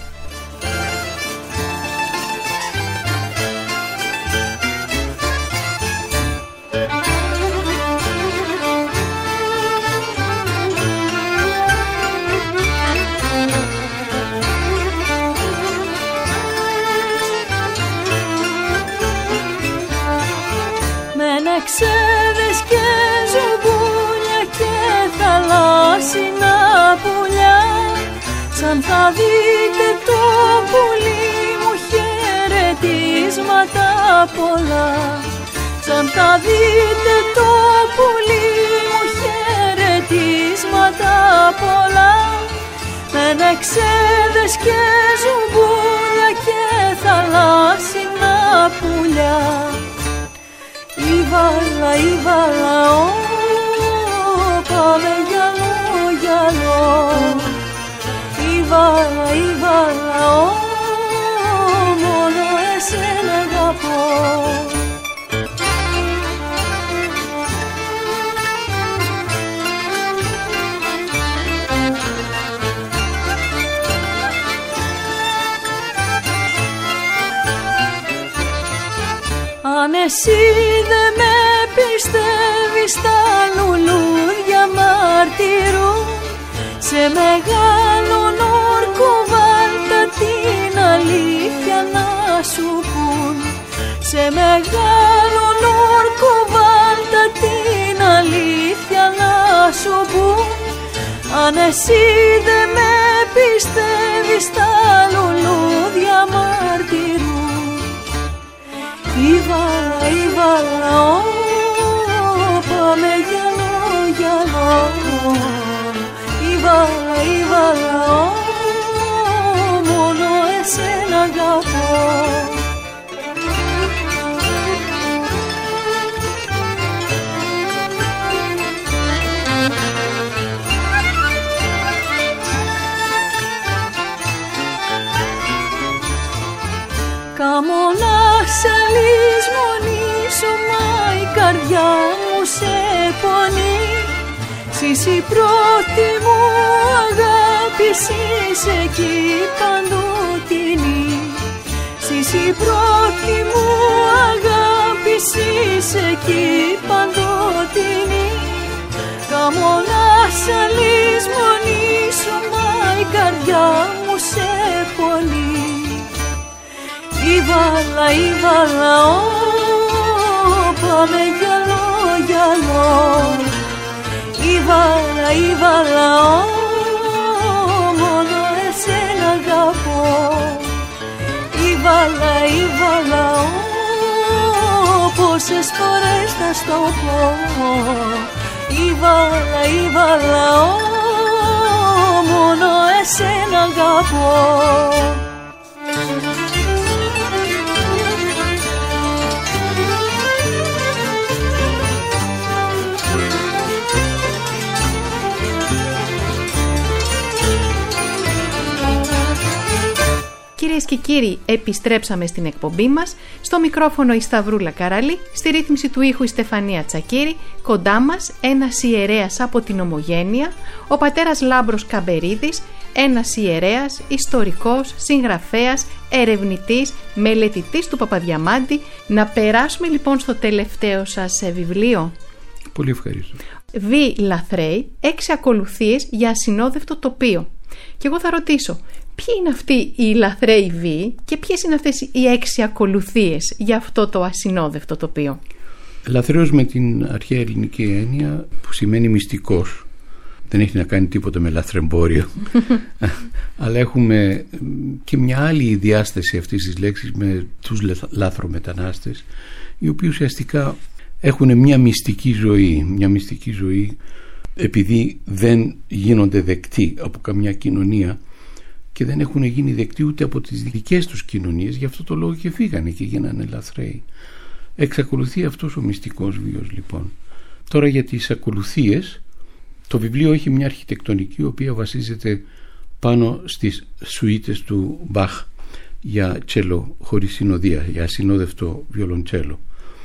Ξέδες και ζουμπούλια και θαλάσσινα πουλιά, σαν θα δείτε το πουλί μου χαιρετίσματα πολλά. σαν θα δείτε το πουλί μου χαιρετίσματα πολλά, με νεξέδες και ζουμπούλια και θαλάσσινα πουλιά. Ήβαλα, ήβαλα, πάμε γυαλό, γυαλό. Ήβαλα, ήβαλα, μόνο εσένα αγαπώ. Αν εσύ δεν με πιστεύεις, τα λουλούδια μαρτυρούν, σε μεγάλον όρκο βάλτα την αλήθεια να σου πουν. Σε μεγάλον όρκο βάλτα την αλήθεια να σου πουν. Αν εσύ δεν με πιστεύεις, τα λουλούδια μαρτυρούν. Ήβαλα, ήβαλα, πάμε γυαλό, γυαλό. Ήβαλα, ήβαλα, μόνο εσένα αγαπώ. Καμώνα σε λησμονήσω, μα η καρδιά μου σε πονεί. Σεις η πρώτη μου αγάπη, σεις εκεί παντοτινή. Σεις η πρώτη μου αγάπη, σεις εκεί παντοτινή. Καμώνα σε λησμονήσω, μα η καρδιά μου σε πονεί. Ήβαλα, ήβαλα, πάμε γυαλό, γυαλό. Ήβαλα, ήβαλα, μόνο εσένα αγαπώ. Ήβαλα, ήβαλα, πόσες φορές θα στο πω. Ήβαλα, ήβαλα, μόνο εσένα αγαπώ. Κυρίες και κύριοι, επιστρέψαμε στην εκπομπή μας. Στο μικρόφωνο η Σταυρούλα Καραλή, στη ρύθμιση του ήχου η Στεφανία Τσακίρη, κοντά μας ένας ιερέας από την Ομογένεια, ο πατέρας Λάμπρος Καμπερίδης, ένας ιερέας, ιστορικός, συγγραφέας, ερευνητής, μελετητής του Παπαδιαμάντη. Να περάσουμε λοιπόν στο τελευταίο σας βιβλίο. Πολύ ευχαριστώ. Β. Λαθρέη, 6 ακολουθίες για ασυνόδευτο τοπίο. Και εγώ θα ρωτήσω, ποιοι είναι αυτοί οι λαθρέοι βίοι και ποιες είναι αυτές οι 6 ακολουθίες για αυτό το ασυνόδευτο τοπίο? Λαθρέος με την αρχαία ελληνική έννοια, που σημαίνει μυστικός. Δεν έχει να κάνει τίποτα με λαθρεμπόριο. Αλλά έχουμε και μια άλλη διάσταση αυτής της λέξης με τους λάθρομετανάστες, οι οποίοι ουσιαστικά έχουν μια μυστική ζωή. Μια μυστική ζωή επειδή δεν γίνονται δεκτοί από καμιά κοινωνία και δεν έχουν γίνει δεκτοί ούτε από τις δικές τους κοινωνίες, γι' αυτό το λόγο και φύγανε και γίνανε λαθρέοι. Εξακολουθεί αυτός ο μυστικός βίος λοιπόν. Τώρα για τις ακολουθίες, το βιβλίο έχει μια αρχιτεκτονική η οποία βασίζεται πάνω στις σουίτες του Μπαχ για τσέλο χωρίς συνοδεία, για ασυνόδευτο βιολοντσέλο.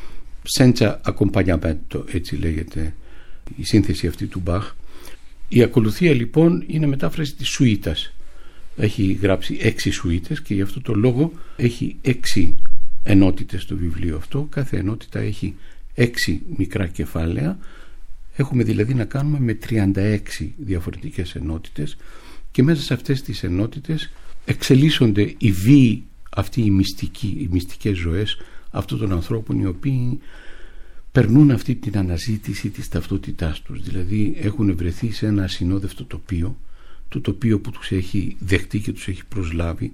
Senza accompagnamento, έτσι λέγεται η σύνθεση αυτή του Μπαχ. Η ακολουθία λοιπόν είναι μετάφραση της σουίτας. Έχει γράψει 6 σουίτες και γι' αυτό το λόγο έχει 6 ενότητες στο βιβλίο αυτό. Κάθε ενότητα έχει 6 μικρά κεφάλαια. Έχουμε δηλαδή να κάνουμε με 36 διαφορετικές ενότητες και μέσα σε αυτές τις ενότητες εξελίσσονται οι βίοι, αυτοί οι μυστικές ζωές αυτών των ανθρώπων, οι οποίοι περνούν αυτή την αναζήτηση της ταυτότητάς τους. Δηλαδή έχουν βρεθεί σε ένα ασυνόδευτο τοπίο, το τοπίο που τους έχει δεχτεί και τους έχει προσλάβει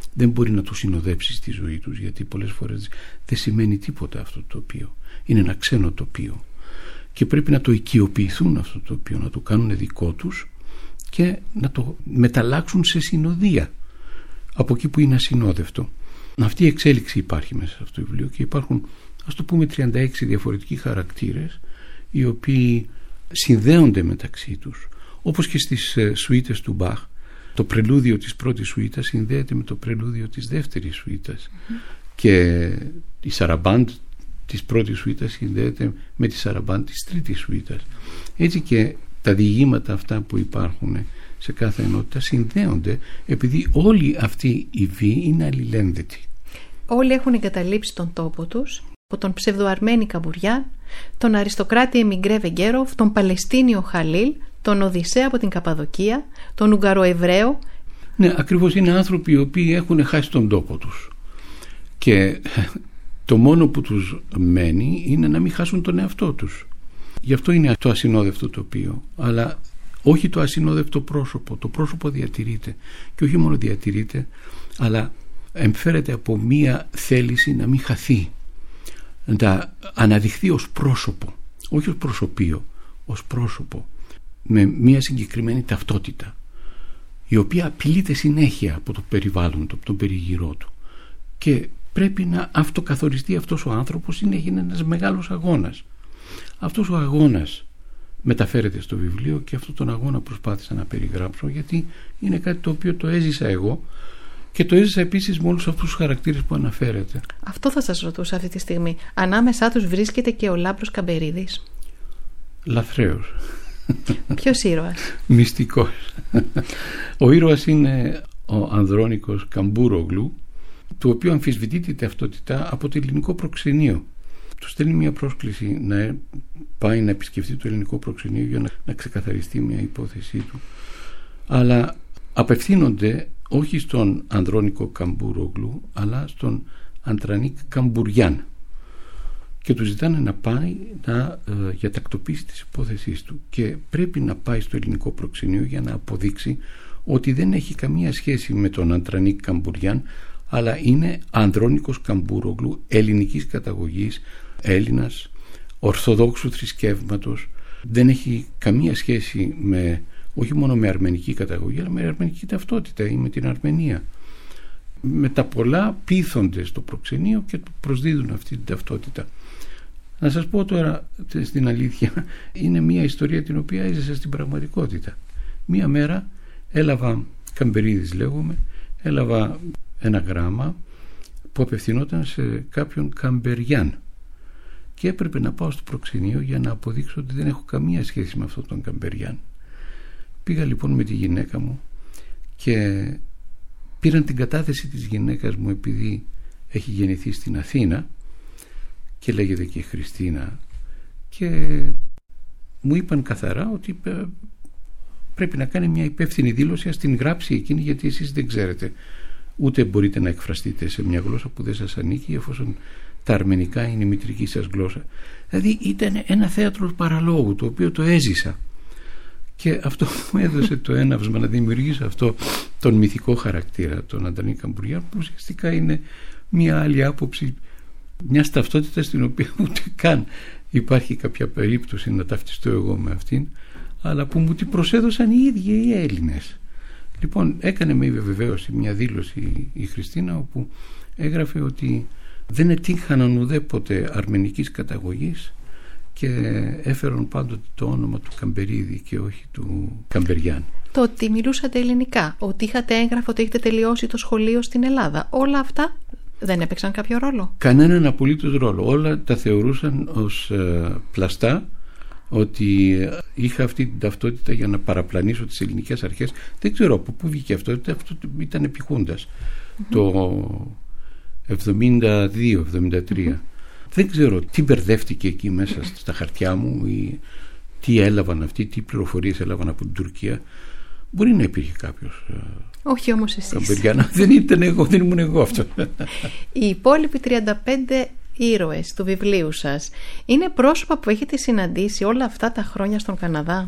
δεν μπορεί να το συνοδέψει στη ζωή τους, γιατί πολλές φορές δεν σημαίνει τίποτα αυτό το τοπίο. Είναι ένα ξένο τοπίο και πρέπει να το οικειοποιηθούν αυτό το τοπίο, να το κάνουν δικό τους και να το μεταλλάξουν σε συνοδεία από εκεί που είναι ασυνόδευτο. Αυτή η εξέλιξη υπάρχει μέσα σε αυτό το βιβλίο και υπάρχουν, ας το πούμε, 36 διαφορετικοί χαρακτήρες οι οποίοι συνδέονται μεταξύ τους, όπως και στις σουίτες του Μπαχ. Το πρελούδιο της πρώτης σουίτας συνδέεται με το πρελούδιο της δεύτερης σουίτας και η σαραμπάντ της πρώτης σουίτας συνδέεται με τη σαραμπάντ της τρίτης σουίτας. Έτσι και τα διηγήματα αυτά που υπάρχουν σε κάθε ενότητα συνδέονται, επειδή όλοι αυτοί οι βίοι είναι αλληλένδετοι. Όλοι έχουν εγκαταλείψει τον τόπο τους, από τον ψευδοαρμένη Καμπουριάν, τον αριστοκράτη Εμιγκρέ Βεγγέροφ, τον Παλαιστίνιο Χαλίλ, τον Οδυσσέα από την Καπαδοκία, τον Ουγγαροεβραίο. Ναι, ακριβώς, είναι άνθρωποι οι οποίοι έχουν χάσει τον τόπο τους και το μόνο που τους μένει είναι να μην χάσουν τον εαυτό τους. Γι' αυτό είναι το ασυνόδευτο τοπίο, αλλά όχι το ασυνόδευτο πρόσωπο. Το πρόσωπο διατηρείται και όχι μόνο διατηρείται, αλλά εμφέρεται από μία θέληση να μην χαθεί, να αναδειχθεί ως πρόσωπο, όχι ως προσωπείο, ως πρόσωπο, με μία συγκεκριμένη ταυτότητα, η οποία απειλείται συνέχεια από το περιβάλλον του, από τον περιγυρό του, και πρέπει να αυτοκαθοριστεί αυτός ο άνθρωπος. Είναι ένας μεγάλος αγώνας. Αυτός ο αγώνας μεταφέρεται στο βιβλίο και αυτόν τον αγώνα προσπάθησα να περιγράψω, γιατί είναι κάτι το οποίο το έζησα εγώ και το έζησα επίσης με όλους αυτούς τους χαρακτήρες που αναφέρετε. Αυτό θα σας ρωτούσα αυτή τη στιγμή. Ανάμεσά τους βρίσκεται και ο Λάμπρος Καμπερίδης. Λαθρέος. Ποιος ήρωας? Μυστικός. Ο ήρωας είναι ο Ανδρώνικος Καμπούρογλου, του οποίου αμφισβητείται η ταυτότητα από το ελληνικό προξενείο. Του στέλνει μια πρόσκληση να πάει να επισκεφτεί το ελληνικό προξενείο για να ξεκαθαριστεί μια υπόθεσή του, αλλά απευθύνονται όχι στον Ανδρώνικο Καμπούρογλου αλλά στον Αντρανίκ Καμπουριάν και του ζητάνε να πάει για τακτοποίηση της υπόθεσής του, και πρέπει να πάει στο ελληνικό προξενείο για να αποδείξει ότι δεν έχει καμία σχέση με τον Αντρανίκ Καμπουριάν, αλλά είναι Ανδρώνικος Καμπούρογλου, ελληνικής καταγωγής, Έλληνας, ορθοδόξου θρησκεύματος. Δεν έχει καμία σχέση όχι μόνο με αρμενική καταγωγή, αλλά με αρμενική ταυτότητα ή με την Αρμενία. Με τα πολλά πείθονται στο προξενείο και προσδίδουν αυτή την ταυτότητα. Να σας πω τώρα στην αλήθεια, είναι μια ιστορία την οποία έζησα στην πραγματικότητα. Μια μέρα έλαβα, Καμπερίδης λέγομαι, έλαβα ένα γράμμα που απευθυνόταν σε κάποιον Καμπεριάν και έπρεπε να πάω στο προξενείο για να αποδείξω ότι δεν έχω καμία σχέση με αυτόν τον Καμπεριάν. Πήγα λοιπόν με τη γυναίκα μου και πήραν την κατάθεση της γυναίκας μου, επειδή έχει γεννηθεί στην Αθήνα και λέγεται και Χριστίνα, και μου είπαν καθαρά ότι πρέπει να κάνει μια υπεύθυνη δήλωση, ας την γράψει εκείνη, γιατί εσείς δεν ξέρετε, ούτε μπορείτε να εκφραστείτε σε μια γλώσσα που δεν σας ανήκει, εφόσον τα αρμενικά είναι η μητρική σας γλώσσα. Δηλαδή ήταν ένα θέατρο παραλόγου, το οποίο το έζησα, και αυτό μου έδωσε το έναυσμα να δημιουργήσω αυτό τον μυθικό χαρακτήρα, τον Αντρανίκ Καμπουριάν, που ουσιαστικά είναι μια άλλη άποψη μιας ταυτότητας στην οποία ούτε καν υπάρχει κάποια περίπτωση να ταυτιστώ εγώ με αυτήν, αλλά που μου την προσέδωσαν οι ίδιοι οι Έλληνες. Λοιπόν, έκανε με βεβαίωση μια δήλωση η Χριστίνα, όπου έγραφε ότι δεν ετύχαναν ουδέποτε αρμενικής καταγωγής και έφεραν πάντοτε το όνομα του Καμπερίδη και όχι του Καμπεριάν. Το ότι μιλούσατε ελληνικά, ότι είχατε έγγραφο ότι έχετε τελειώσει το σχολείο στην Ελλάδα, όλα αυτά δεν έπαιξαν κάποιο ρόλο? Κανέναν απολύτως ρόλο. Όλα τα θεωρούσαν ως πλαστά, ότι είχα αυτή την ταυτότητα για να παραπλανήσω τις ελληνικές αρχές. Δεν ξέρω από πού βγήκε αυτό ήταν επιχούντας το 72-73. Δεν ξέρω τι μπερδεύτηκε εκεί μέσα στα χαρτιά μου ή τι έλαβαν αυτοί, τι πληροφορίες έλαβαν από την Τουρκία. Μπορεί να υπήρχε κάποιος. Όχι όμως εσείς. Δεν ήμουν εγώ αυτό. Οι υπόλοιποι 35 ήρωες του βιβλίου σας είναι πρόσωπα που έχετε συναντήσει όλα αυτά τα χρόνια στον Καναδά?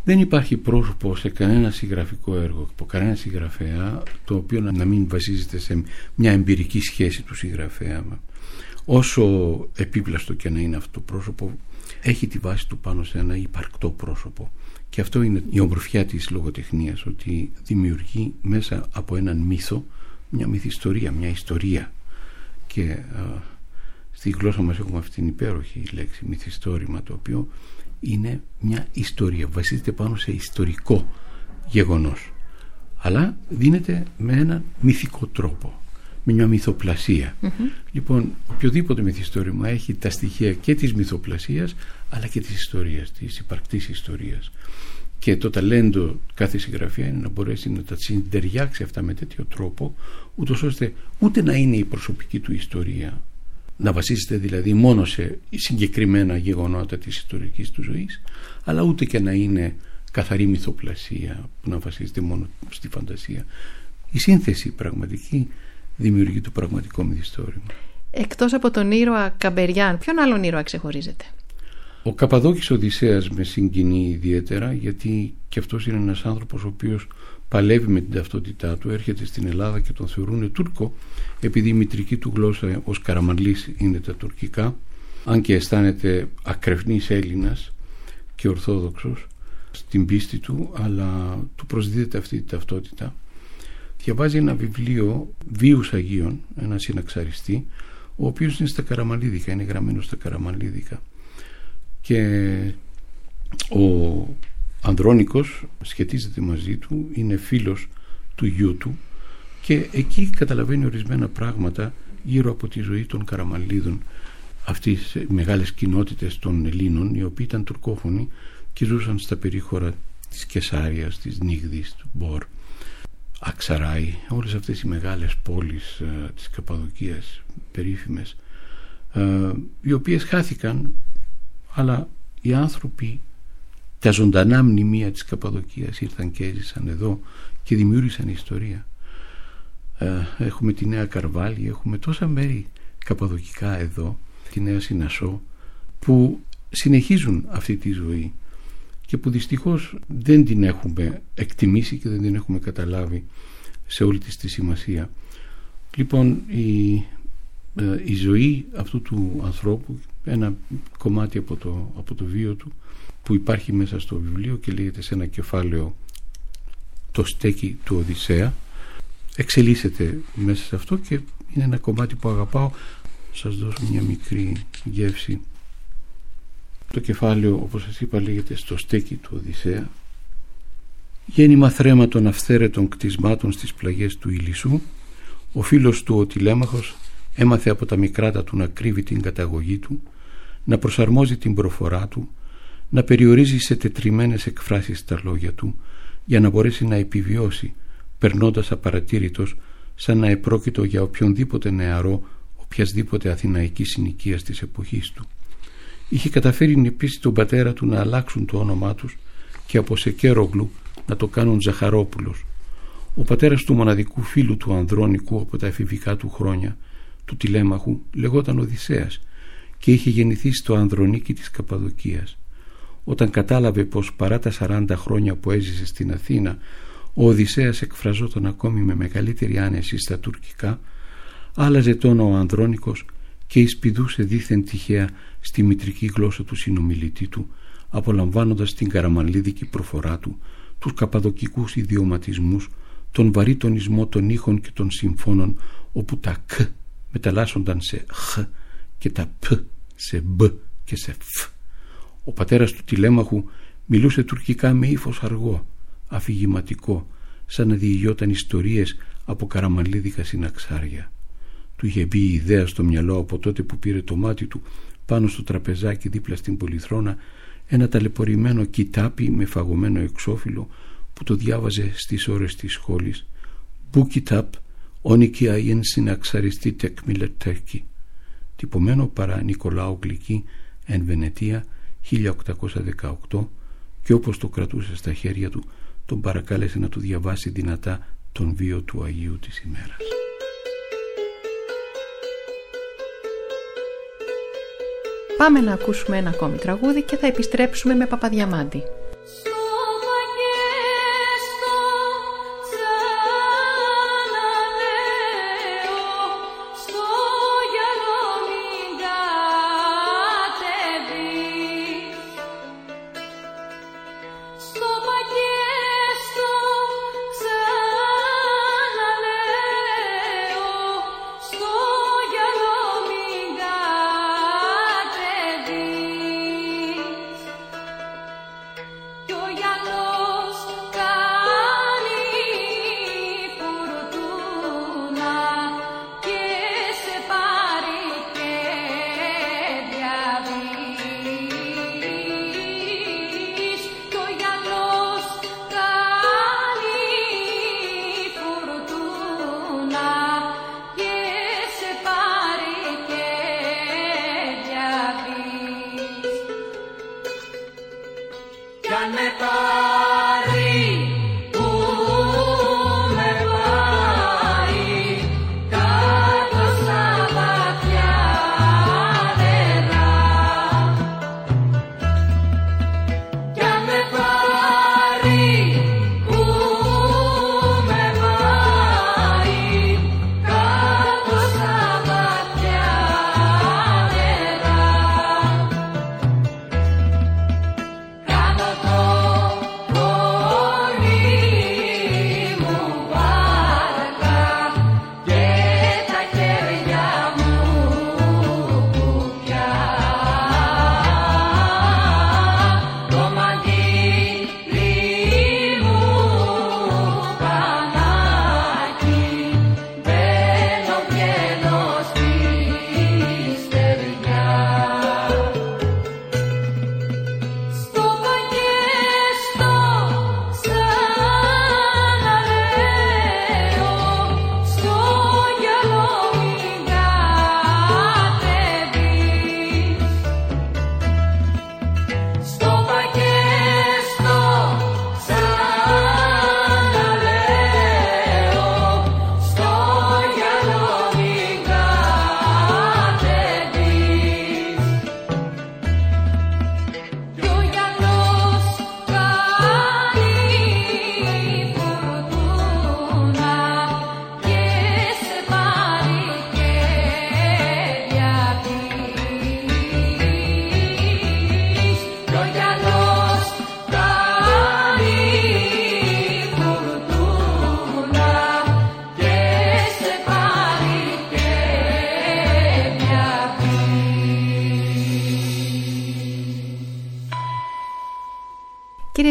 Δεν υπάρχει πρόσωπο σε κανένα συγγραφικό έργο από κανένα συγγραφέα το οποίο να μην βασίζεται σε μια εμπειρική σχέση του συγγραφέα. Όσο επίπλαστο και να είναι αυτό το πρόσωπο, έχει τη βάση του πάνω σε ένα υπαρκτό πρόσωπο. Και αυτό είναι η ομορφιά της λογοτεχνίας, ότι δημιουργεί μέσα από έναν μύθο μια μυθιστορία, μια ιστορία. Και στη γλώσσα μας έχουμε αυτή την υπέροχη λέξη μυθιστόρημα, το οποίο είναι μια ιστορία, βασίζεται πάνω σε ιστορικό γεγονός, αλλά δίνεται με έναν μυθικό τρόπο, με μια μυθοπλασία. Λοιπόν, οποιοδήποτε μυθιστόρημα έχει τα στοιχεία και της μυθοπλασίας αλλά και της ιστορίας, της υπαρκτής ιστορίας, και το ταλέντο κάθε συγγραφέα είναι να μπορέσει να τα συντεριάξει αυτά με τέτοιο τρόπο, ούτως ώστε ούτε να είναι η προσωπική του ιστορία, να βασίζεται δηλαδή μόνο σε συγκεκριμένα γεγονότα της ιστορικής του ζωής, αλλά ούτε και να είναι καθαρή μυθοπλασία που να βασίζεται μόνο στη φαντασία. Η σύνθεση πραγματική δημιουργεί το πραγματικό μυθιστόρημα. Εκτός από τον ήρωα Καμπεριάν, ποιον άλλον ήρωα ξεχωρίζεται? Ο Καπαδόκης Οδυσσέας με συγκινεί ιδιαίτερα, γιατί και αυτός είναι ένας άνθρωπος ο οποίος παλεύει με την ταυτότητά του, έρχεται στην Ελλάδα και τον θεωρούν Τούρκο, επειδή η μητρική του γλώσσα ως Καραμανλής είναι τα τουρκικά, αν και αισθάνεται ακρεφνής Έλληνας και Ορθόδοξος στην πίστη του, αλλά του προσδίδεται αυτή η ταυτότητα. Διαβάζει ένα βιβλίο βίους Αγίων, ένα συναξαριστή, ο οποίος είναι στα Καραμανλίδικα, είναι γραμμένο στα Καραμανλίδικα, και ο Ανδρώνικος σχετίζεται μαζί του, είναι φίλος του γιού του, και εκεί καταλαβαίνει ορισμένα πράγματα γύρω από τη ζωή των Καραμανλίδων, αυτές οι μεγάλες κοινότητες των Ελλήνων, οι οποίοι ήταν τουρκόφωνοι και ζούσαν στα περίχωρα της Κεσάριας, της Νίγδης, του Μπορ, Αξαράι, όλες αυτές οι μεγάλες πόλεις της Καπαδοκίας, περίφημες, οι οποίες χάθηκαν, αλλά οι άνθρωποι, τα ζωντανά μνημεία της Καπαδοκίας, ήρθαν και έζησαν εδώ και δημιούργησαν ιστορία. Έχουμε τη Νέα Καρβάλη, έχουμε τόσα μέρη καπαδοκικά εδώ, τη Νέα Συνασσό, που συνεχίζουν αυτή τη ζωή και που δυστυχώς δεν την έχουμε εκτιμήσει και δεν την έχουμε καταλάβει σε όλη της τη σημασία. Λοιπόν, η ζωή αυτού του ανθρώπου, ένα κομμάτι από το βίο του που υπάρχει μέσα στο βιβλίο και λέγεται σε ένα κεφάλαιο το στέκι του Οδυσσέα, εξελίσσεται μέσα σε αυτό και είναι ένα κομμάτι που αγαπάω. Σας δώσω μια μικρή γεύση. Το κεφάλαιο, όπως σας είπα, λέγεται στο στέκι του Οδυσσέα. Γέννημα θρέματων αυθαίρετων κτισμάτων στις πλαγιές του Ηλισσού, ο φίλος του ο Τηλέμαχος έμαθε από τα μικράτα του να κρύβει την καταγωγή του, να προσαρμόζει την προφορά του, να περιορίζει σε τετριμμένες εκφράσεις τα λόγια του, για να μπορέσει να επιβιώσει, περνώντας απαρατήρητος, σαν να επρόκειτο για οποιονδήποτε νεαρό οποιασδήποτε αθηναϊκής συνοικίας της εποχής του. Είχε καταφέρει επίσης τον πατέρα του να αλλάξουν το όνομά τους και από Σεκέρογλου να το κάνουν Ζαχαρόπουλος. Ο πατέρας του μοναδικού φίλου του Ανδρώνικου από τα εφηβικά του χρόνια, του Τηλέμαχου, λεγόταν Οδυσσέας και είχε γεννηθεί στο Ανδρονίκη της Καπαδοκίας. Όταν κατάλαβε πως παρά τα 40 χρόνια που έζησε στην Αθήνα, ο Οδυσσέας εκφραζόταν ακόμη με μεγαλύτερη άνεση στα τουρκικά, άλλαζε τόνο ο Ανδρώνικος και εισπηδούσε δήθεν τυχαία στη μητρική γλώσσα του συνομιλητή του, απολαμβάνοντας την καραμανλίδικη προφορά του, τους καπαδοκικούς ιδιωματισμούς, τον βαρύ τονισμό των ήχων και των συμφώνων, όπου τα «κ» μεταλλάσσονταν σε «χ» και τα «π» σε «μπ» και σε «φ». Ο πατέρας του Τηλέμαχου μιλούσε τουρκικά με ύφος αργό, αφηγηματικό, σαν να διηγιόταν ιστορίες από καραμανλίδικα συναξάρια. Του είχε μπει η ιδέα στο μυαλό από τότε που πήρε το μάτι του πάνω στο τραπεζάκι δίπλα στην πολυθρόνα ένα ταλαιπωρημένο κιτάπι με φαγωμένο εξώφυλλο που το διάβαζε στις ώρες της σχόλης. «Μπου κιτάπ, όνικη αίεν συναξαριστή τεκμιλετέρκη», τυπωμένο παρά Νικολάου Γλυκή εν Βενετία 1818, και όπως το κρατούσε στα χέρια του τον παρακάλεσε να του διαβάσει δυνατά τον βίο του Αγίου της ημέρας. Πάμε να ακούσουμε ένα ακόμη τραγούδι και θα επιστρέψουμε με Παπαδιαμάντη.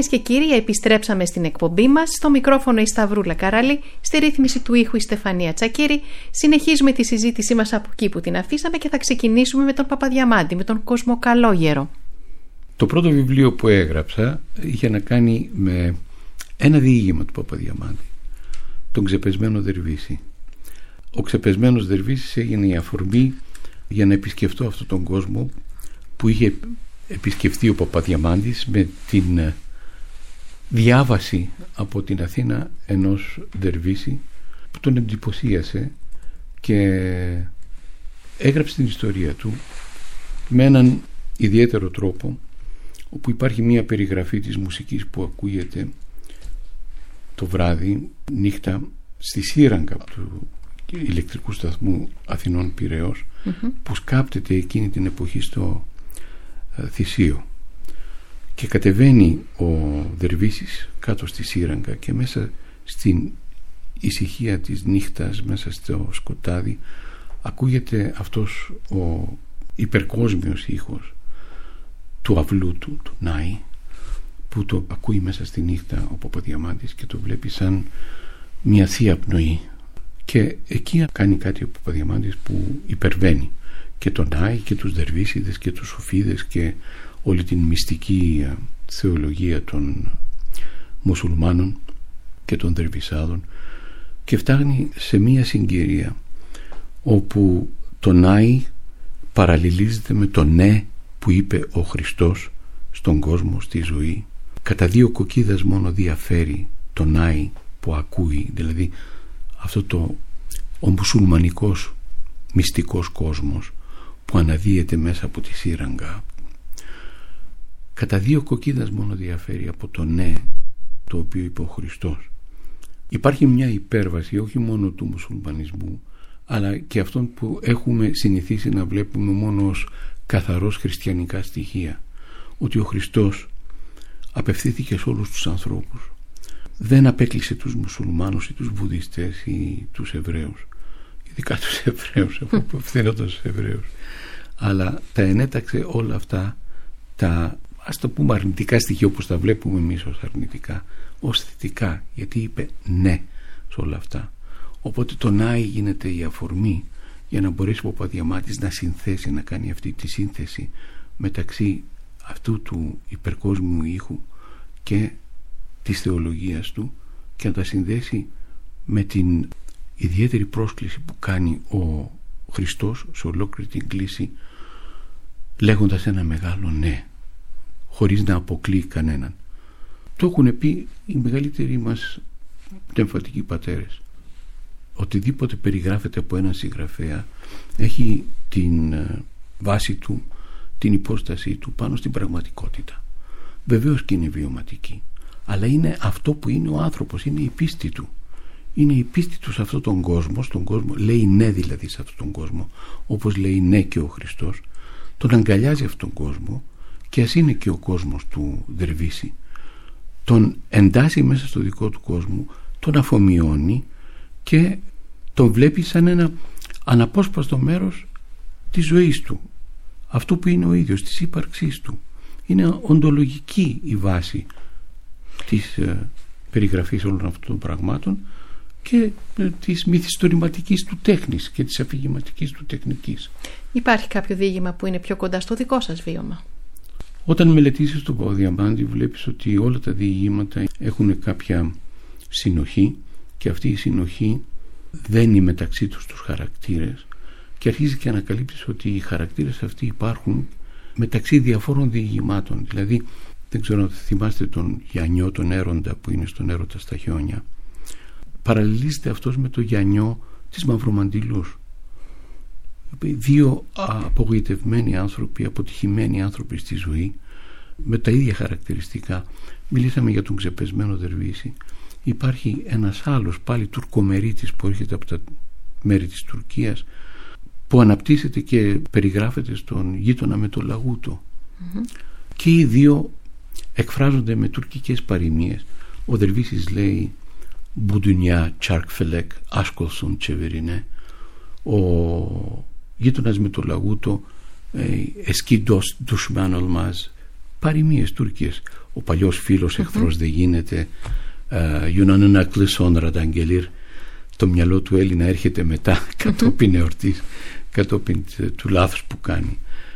Κυρίες και κύριοι, επιστρέψαμε στην εκπομπή μας. Στο μικρόφωνο η Σταυρούλα Καράλη, στη ρύθμιση του ήχου η Στεφανία Τσακίρη. Συνεχίζουμε τη συζήτησή μας από εκεί που την αφήσαμε και θα ξεκινήσουμε με τον Παπαδιαμάντη, με τον Κοσμοκαλόγερο. Το πρώτο βιβλίο που έγραψα είχε να κάνει με ένα διήγημα του Παπαδιαμάντη, τον Ξεπεσμένο Δερβίση. Ο Ξεπεσμένος Δερβίσης έγινε η αφορμή για να επισκεφτώ αυτόν τον κόσμο που είχε επισκεφτεί ο Παπαδιαμάντης με την διάβαση από την Αθήνα ενός Δερβίση που τον εντυπωσίασε και έγραψε την ιστορία του με έναν ιδιαίτερο τρόπο, όπου υπάρχει μία περιγραφή της μουσικής που ακούγεται το βράδυ, νύχτα, στη σύραγγα του ηλεκτρικού σταθμού Αθηνών Πειραιώς, που σκάπτεται εκείνη την εποχή στο Θησίο, και κατεβαίνει ο Δερβίσης κάτω στη σύραγγα και μέσα στην ησυχία της νύχτας, μέσα στο σκοτάδι, ακούγεται αυτός ο υπερκόσμιος ήχος του αυλού του Νάη, που το ακούει μέσα στη νύχτα ο Παπαδιαμάντης και το βλέπει σαν μια θεία πνοή, και εκεί κάνει κάτι ο Παπαδιαμάντης που υπερβαίνει και τον Νάη και τους Δερβίσιδες και τους Σοφίδες και όλη την μυστική θεολογία των μουσουλμάνων και των Δερβισάδων, και φτάνει σε μία συγκυρία όπου το Νάη παραλληλίζεται με το ναι που είπε ο Χριστός στον κόσμο, στη ζωή. Κατά δύο κοκκίδας μόνο διαφέρει το Νάη που ακούει, δηλαδή αυτό ο μουσουλμανικός μυστικός κόσμος που αναδύεται μέσα από τη σύραγγα. Κατά δύο κοκκίδας μόνο διαφέρει από το ναι το οποίο είπε ο Χριστός. Υπάρχει μια υπέρβαση όχι μόνο του μουσουλμανισμού, αλλά και αυτόν που έχουμε συνηθίσει να βλέπουμε μόνο ως καθαρός χριστιανικά στοιχεία, ότι ο Χριστός απευθύνθηκε σε όλους τους ανθρώπους, δεν απέκλεισε τους μουσουλμάνους ή τους βουδιστές ή τους Εβραίους, ειδικά τους Εβραίους, αφού απευθύνονταν στους Εβραίους, αλλά τα ενέταξε όλα αυτά τα, ας το πούμε, αρνητικά στοιχεία, όπως τα βλέπουμε εμείς ως αρνητικά, ως θετικά, γιατί είπε ναι σε όλα αυτά. Οπότε το Νάη γίνεται η αφορμή για να μπορέσει ο Παπαδιαμάτης να συνθέσει, να κάνει αυτή τη σύνθεση μεταξύ αυτού του υπερκόσμιου ήχου και της θεολογίας του, και να τα συνδέσει με την ιδιαίτερη πρόσκληση που κάνει ο Χριστός σε ολόκληρη την κλίση, λέγοντας ένα μεγάλο ναι, χωρίς να αποκλείει κανέναν. Το έχουν πει οι μεγαλύτεροι μας πνευματικοί πατέρες. Οτιδήποτε περιγράφεται από έναν συγγραφέα έχει την βάση του, την υπόστασή του πάνω στην πραγματικότητα. Βεβαίως και είναι βιωματική, αλλά είναι αυτό που είναι ο άνθρωπος, είναι η πίστη του. Είναι η πίστη του σε αυτόν τον κόσμο, στον κόσμο, λέει ναι δηλαδή σε αυτόν τον κόσμο, όπως λέει ναι και ο Χριστός, τον αγκαλιάζει αυτόν τον κόσμο, και ας είναι και ο κόσμος του Δερβίση, τον εντάσσει μέσα στο δικό του κόσμο, τον αφομοιώνει και τον βλέπει σαν ένα αναπόσπαστο μέρος της ζωής του, αυτό που είναι ο ίδιος, της ύπαρξής του. Είναι οντολογική η βάση της περιγραφής όλων αυτών των πραγμάτων και της μυθιστορηματικής του τέχνης και της αφηγηματικής του τεχνικής. Υπάρχει κάποιο διήγημα που είναι πιο κοντά στο δικό σας βίωμα? Όταν μελετήσεις τον Παπαδιαμάντη βλέπεις ότι όλα τα διηγήματα έχουν κάποια συνοχή, και αυτή η συνοχή δένει μεταξύ τους τους χαρακτήρες, και αρχίζει και ανακαλύπτεις ότι οι χαρακτήρες αυτοί υπάρχουν μεταξύ διαφόρων διηγημάτων. Δηλαδή, δεν ξέρω αν θυμάστε τον Γιαννιό, τον έρωτα που είναι στον Έρωτα στα χιόνια. Παραλληλίζεται αυτός με τον Γιαννιό της Μαυρομαντιλούς. Δύο απογοητευμένοι άνθρωποι, αποτυχημένοι άνθρωποι στη ζωή, με τα ίδια χαρακτηριστικά. Μιλήσαμε για τον Ξεπεσμένο Δερβίση. Υπάρχει ένας άλλος πάλι τουρκομερίτης που έρχεται από τα μέρη της Τουρκίας, που αναπτύσσεται και περιγράφεται στον γείτονα με το Λαγούτο. Και οι δύο εκφράζονται με τουρκικές παροιμίες. Ο Δερβίσης λέει «Μπουντουνιά τσάρκφελεκ άσκολσον τσεβερινέ». Ο γείτονας με το Λαγούτο «Εσκί ντος ντουσμάν ολμάζ παροιμίες τουρκίες. Ο παλιός φίλος εχθρός δεν γίνεται, Ιουνανούν ακλεισόν ρανταγγελίρ, το μυαλό του Έλληνα έρχεται μετά κατόπιν εορτής, κατόπιν του λάθους που κάνει.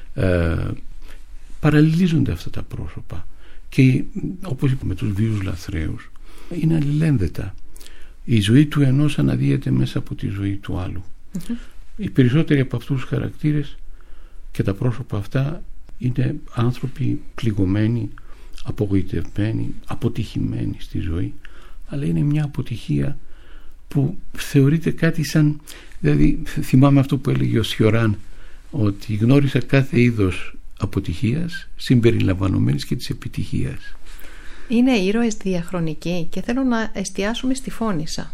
Παραλληλίζονται αυτά τα πρόσωπα και όπως είπαμε, τους βίους λαθρέους είναι αλληλένδετα. Η ζωή του ενός αναδύεται μέσα από τη ζωή του άλλου. Οι περισσότεροι από αυτούς τους χαρακτήρες και τα πρόσωπα αυτά είναι άνθρωποι πληγωμένοι, απογοητευμένοι, αποτυχημένοι στη ζωή, αλλά είναι μια αποτυχία που θεωρείται κάτι σαν, δηλαδή θυμάμαι αυτό που έλεγε ο Σιωράν, ότι γνώρισα κάθε είδος αποτυχίας συμπεριλαμβανομένης και της επιτυχίας. Είναι ήρωες διαχρονικοί και θέλω να εστιάσουμε στη Φώνισσα.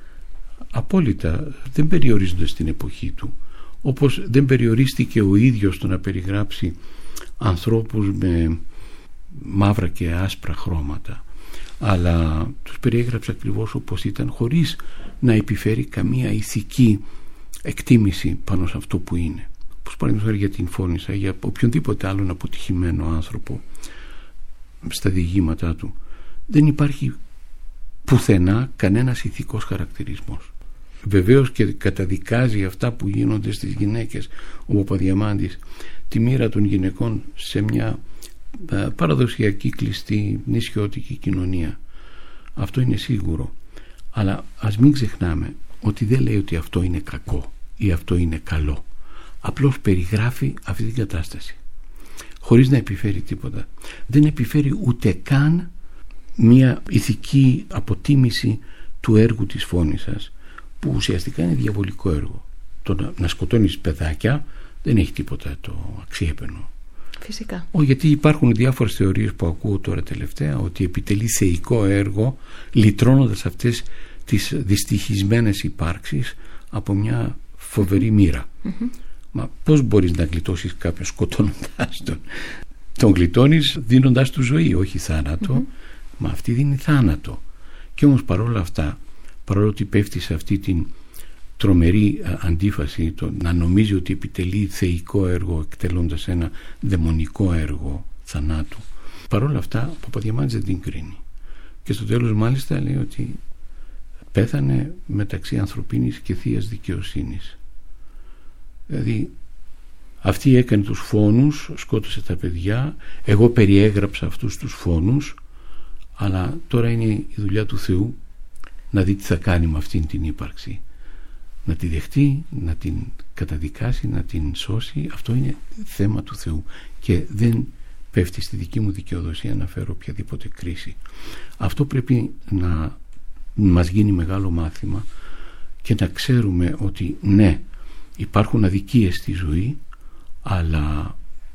Απόλυτα, δεν περιορίζονται στην εποχή του, όπως δεν περιορίστηκε ο ίδιος στο να περιγράψει ανθρώπους με μαύρα και άσπρα χρώματα, αλλά τους περιέγραψε ακριβώς όπως ήταν, χωρίς να επιφέρει καμία ηθική εκτίμηση πάνω σε αυτό που είναι. Όπως παραδείγματος για την Φώνισσα, για οποιονδήποτε άλλον αποτυχημένο άνθρωπο στα διηγήματά του, δεν υπάρχει πουθενά κανένας ηθικός χαρακτηρισμός. Βεβαίως και καταδικάζει αυτά που γίνονται στις γυναίκες. Ο Παπαδιαμάντης τη μοίρα των γυναικών σε μια παραδοσιακή κλειστή νησιώτικη κοινωνία. Αυτό είναι σίγουρο. Αλλά ας μην ξεχνάμε ότι δεν λέει ότι αυτό είναι κακό ή αυτό είναι καλό. Απλώς περιγράφει αυτή την κατάσταση χωρίς να επιφέρει τίποτα. Δεν επιφέρει ούτε καν μια ηθική αποτίμηση του έργου της Φώνισσας, που ουσιαστικά είναι διαβολικό έργο. Το να σκοτώνεις παιδάκια δεν έχει τίποτα το αξιέπαινο. Φυσικά. Γιατί υπάρχουν διάφορες θεωρίες που ακούω τώρα τελευταία, ότι επιτελεί θεϊκό έργο λυτρώνοντας αυτές τις δυστυχισμένες υπάρξεις από μια φοβερή μοίρα. Μα πώς μπορείς να γλιτώσεις κάποιον σκοτώνοντας τον? Τον γλιτώνεις δίνοντάς του ζωή, όχι θάνατο. Μα αυτή δίνει θάνατο. Και όμως παρόλα αυτά, παρόλο ότι πέφτει σε αυτή την τρομερή αντίφαση, το να νομίζει ότι επιτελεί θεϊκό έργο εκτελώντας ένα δαιμονικό έργο θανάτου, παρόλα αυτά ο Παπαδιαμάντης δεν την κρίνει. Και στο τέλος μάλιστα λέει ότι πέθανε μεταξύ ανθρωπίνης και θείας δικαιοσύνης. Δηλαδή αυτή έκανε τους φόνους, σκότωσε τα παιδιά, εγώ περιέγραψα αυτούς τους φόνους, αλλά τώρα είναι η δουλειά του Θεού να δει τι θα κάνει με αυτήν την ύπαρξη, να τη δεχτεί, να την καταδικάσει, να την σώσει. Αυτό είναι θέμα του Θεού και δεν πέφτει στη δική μου δικαιοδοσία να φέρω οποιαδήποτε κρίση. Αυτό πρέπει να μας γίνει μεγάλο μάθημα και να ξέρουμε ότι ναι, υπάρχουν αδικίες στη ζωή, αλλά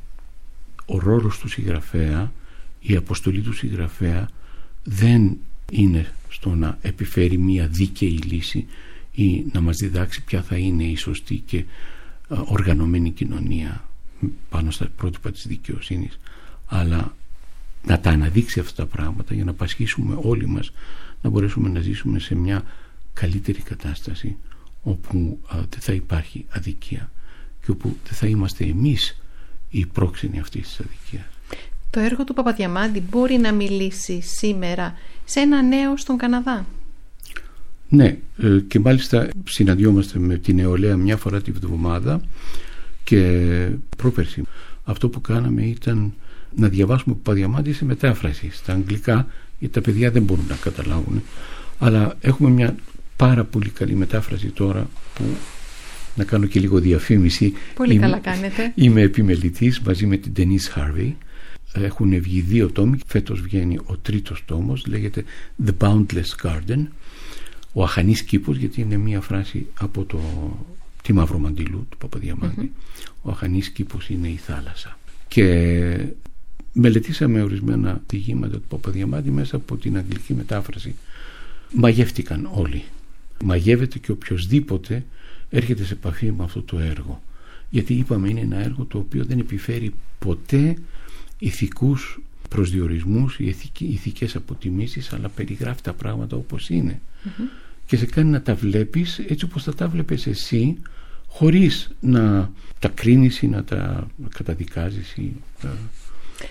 ο ρόλος του συγγραφέα, η αποστολή του συγγραφέα δεν είναι στο να επιφέρει μία δίκαιη λύση ή να μας διδάξει ποια θα είναι η σωστή και οργανωμένη κοινωνία πάνω στα πρότυπα της δικαιοσύνης, αλλά να τα αναδείξει αυτά τα πράγματα για να πασχίσουμε όλοι μας να μπορέσουμε να ζήσουμε σε μια καλύτερη κατάσταση, όπου δεν θα υπάρχει αδικία και όπου δεν θα είμαστε εμείς οι πρόξενοι αυτής της αδικίας. Το έργο του Παπαδιαμάντη μπορεί να μιλήσει σήμερα σε ένα νέο στον Καναδά? Ναι, και μάλιστα συναντιόμαστε με την νεολαία μια φορά τη βδομάδα, και πρόπερση αυτό που κάναμε ήταν να διαβάσουμε Παπαδιαμάντη σε μετάφραση στα αγγλικά, γιατί τα παιδιά δεν μπορούν να καταλάβουν, αλλά έχουμε μια πάρα πολύ καλή μετάφραση τώρα, που να κάνω και λίγο διαφήμιση. Πολύ καλά κάνετε. Είμαι επιμελητής μαζί με την Denise Harvey. Έχουν βγει 2 τόμοι, φέτος βγαίνει ο 3ος τόμος, λέγεται The Boundless Garden, ο αχανής κήπος, γιατί είναι μια φράση από τη Μαυρομαντιλού του Παπαδιαμάντη. Ο αχανής κήπος είναι η θάλασσα. Και μελετήσαμε ορισμένα διηγήματα του Παπαδιαμάντη μέσα από την αγγλική μετάφραση. Μαγεύτηκαν όλοι. Μαγεύεται και οποιοσδήποτε έρχεται σε επαφή με αυτό το έργο, γιατί είπαμε είναι ένα έργο το οποίο δεν επιφέρει ποτέ ηθικούς προσδιορισμούς ή ηθικές αποτιμήσεις, αλλά περιγράφει τα πράγματα όπως είναι και σε κάνει να τα βλέπεις έτσι όπως θα τα βλέπεις εσύ, χωρίς να τα κρίνεις ή να τα καταδικάζεις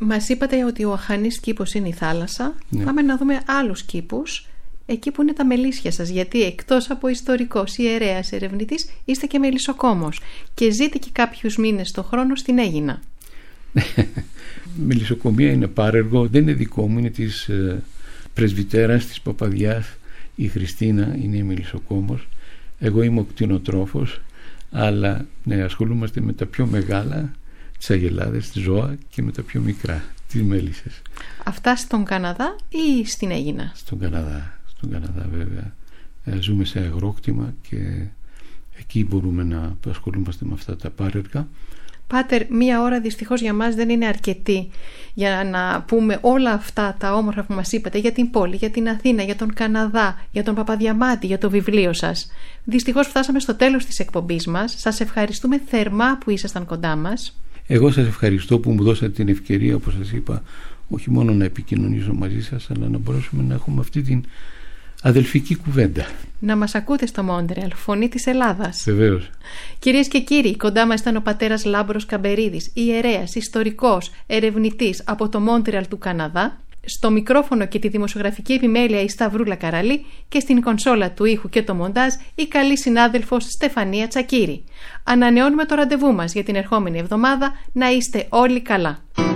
Μας είπατε ότι ο αχανής κήπος είναι η θάλασσα. Ναι. Πάμε να δούμε άλλους κήπους, εκεί που είναι τα μελίσια σας, γιατί εκτός από ιστορικός, ιερέας, ερευνητής, είστε και μελισσοκόμος και ζείτε και κάποιους μήνες το χρόνο στην Αίγινα. Μελισσοκομεία είναι πάρεργο, δεν είναι δικό μου, είναι της πρεσβυτέρας της Παπαδιάς. Η Χριστίνα είναι η μελισσοκόμος. Εγώ είμαι ο κτηνοτρόφος, αλλά ναι, ασχολούμαστε με τα πιο μεγάλα, τις αγελάδες, τις ζώα, και με τα πιο μικρά, τις μέλισσες. Αυτά στον Καναδά ή στην Αίγινα? Στον Καναδά βέβαια. Ζούμε σε αγρόκτημα και εκεί μπορούμε να ασχολούμαστε με αυτά τα πάρεργα. Πάτερ, μία ώρα δυστυχώς για μας δεν είναι αρκετή για να πούμε όλα αυτά τα όμορφα που μας είπατε για την πόλη, για την Αθήνα, για τον Καναδά, για τον Παπαδιαμάτη, για το βιβλίο σας. Δυστυχώς φτάσαμε στο τέλος της εκπομπής μας. Σας ευχαριστούμε θερμά που ήσασταν κοντά μας. Εγώ σας ευχαριστώ που μου δώσατε την ευκαιρία, όπως σας είπα, όχι μόνο να επικοινωνήσω μαζί σας, αλλά να μπορέσουμε να έχουμε αυτή την αδελφική κουβέντα. Να μας ακούτε στο Μόντρεαλ, φωνή της Ελλάδας. Βεβαίως. Κυρίες και κύριοι, κοντά μας ήταν ο πατέρας Λάμπρος Καμπερίδης, ιερέας, ιστορικός, ερευνητής από το Μόντρεαλ του Καναδά. Στο μικρόφωνο και τη δημοσιογραφική επιμέλεια η Σταυρούλα Καραλή και στην κονσόλα του ήχου και το μοντάζ η καλή συνάδελφος Στεφανία Τσακύρη. Ανανεώνουμε το ραντεβού μας για την ερχόμενη εβδομάδα. Να είστε όλοι καλά.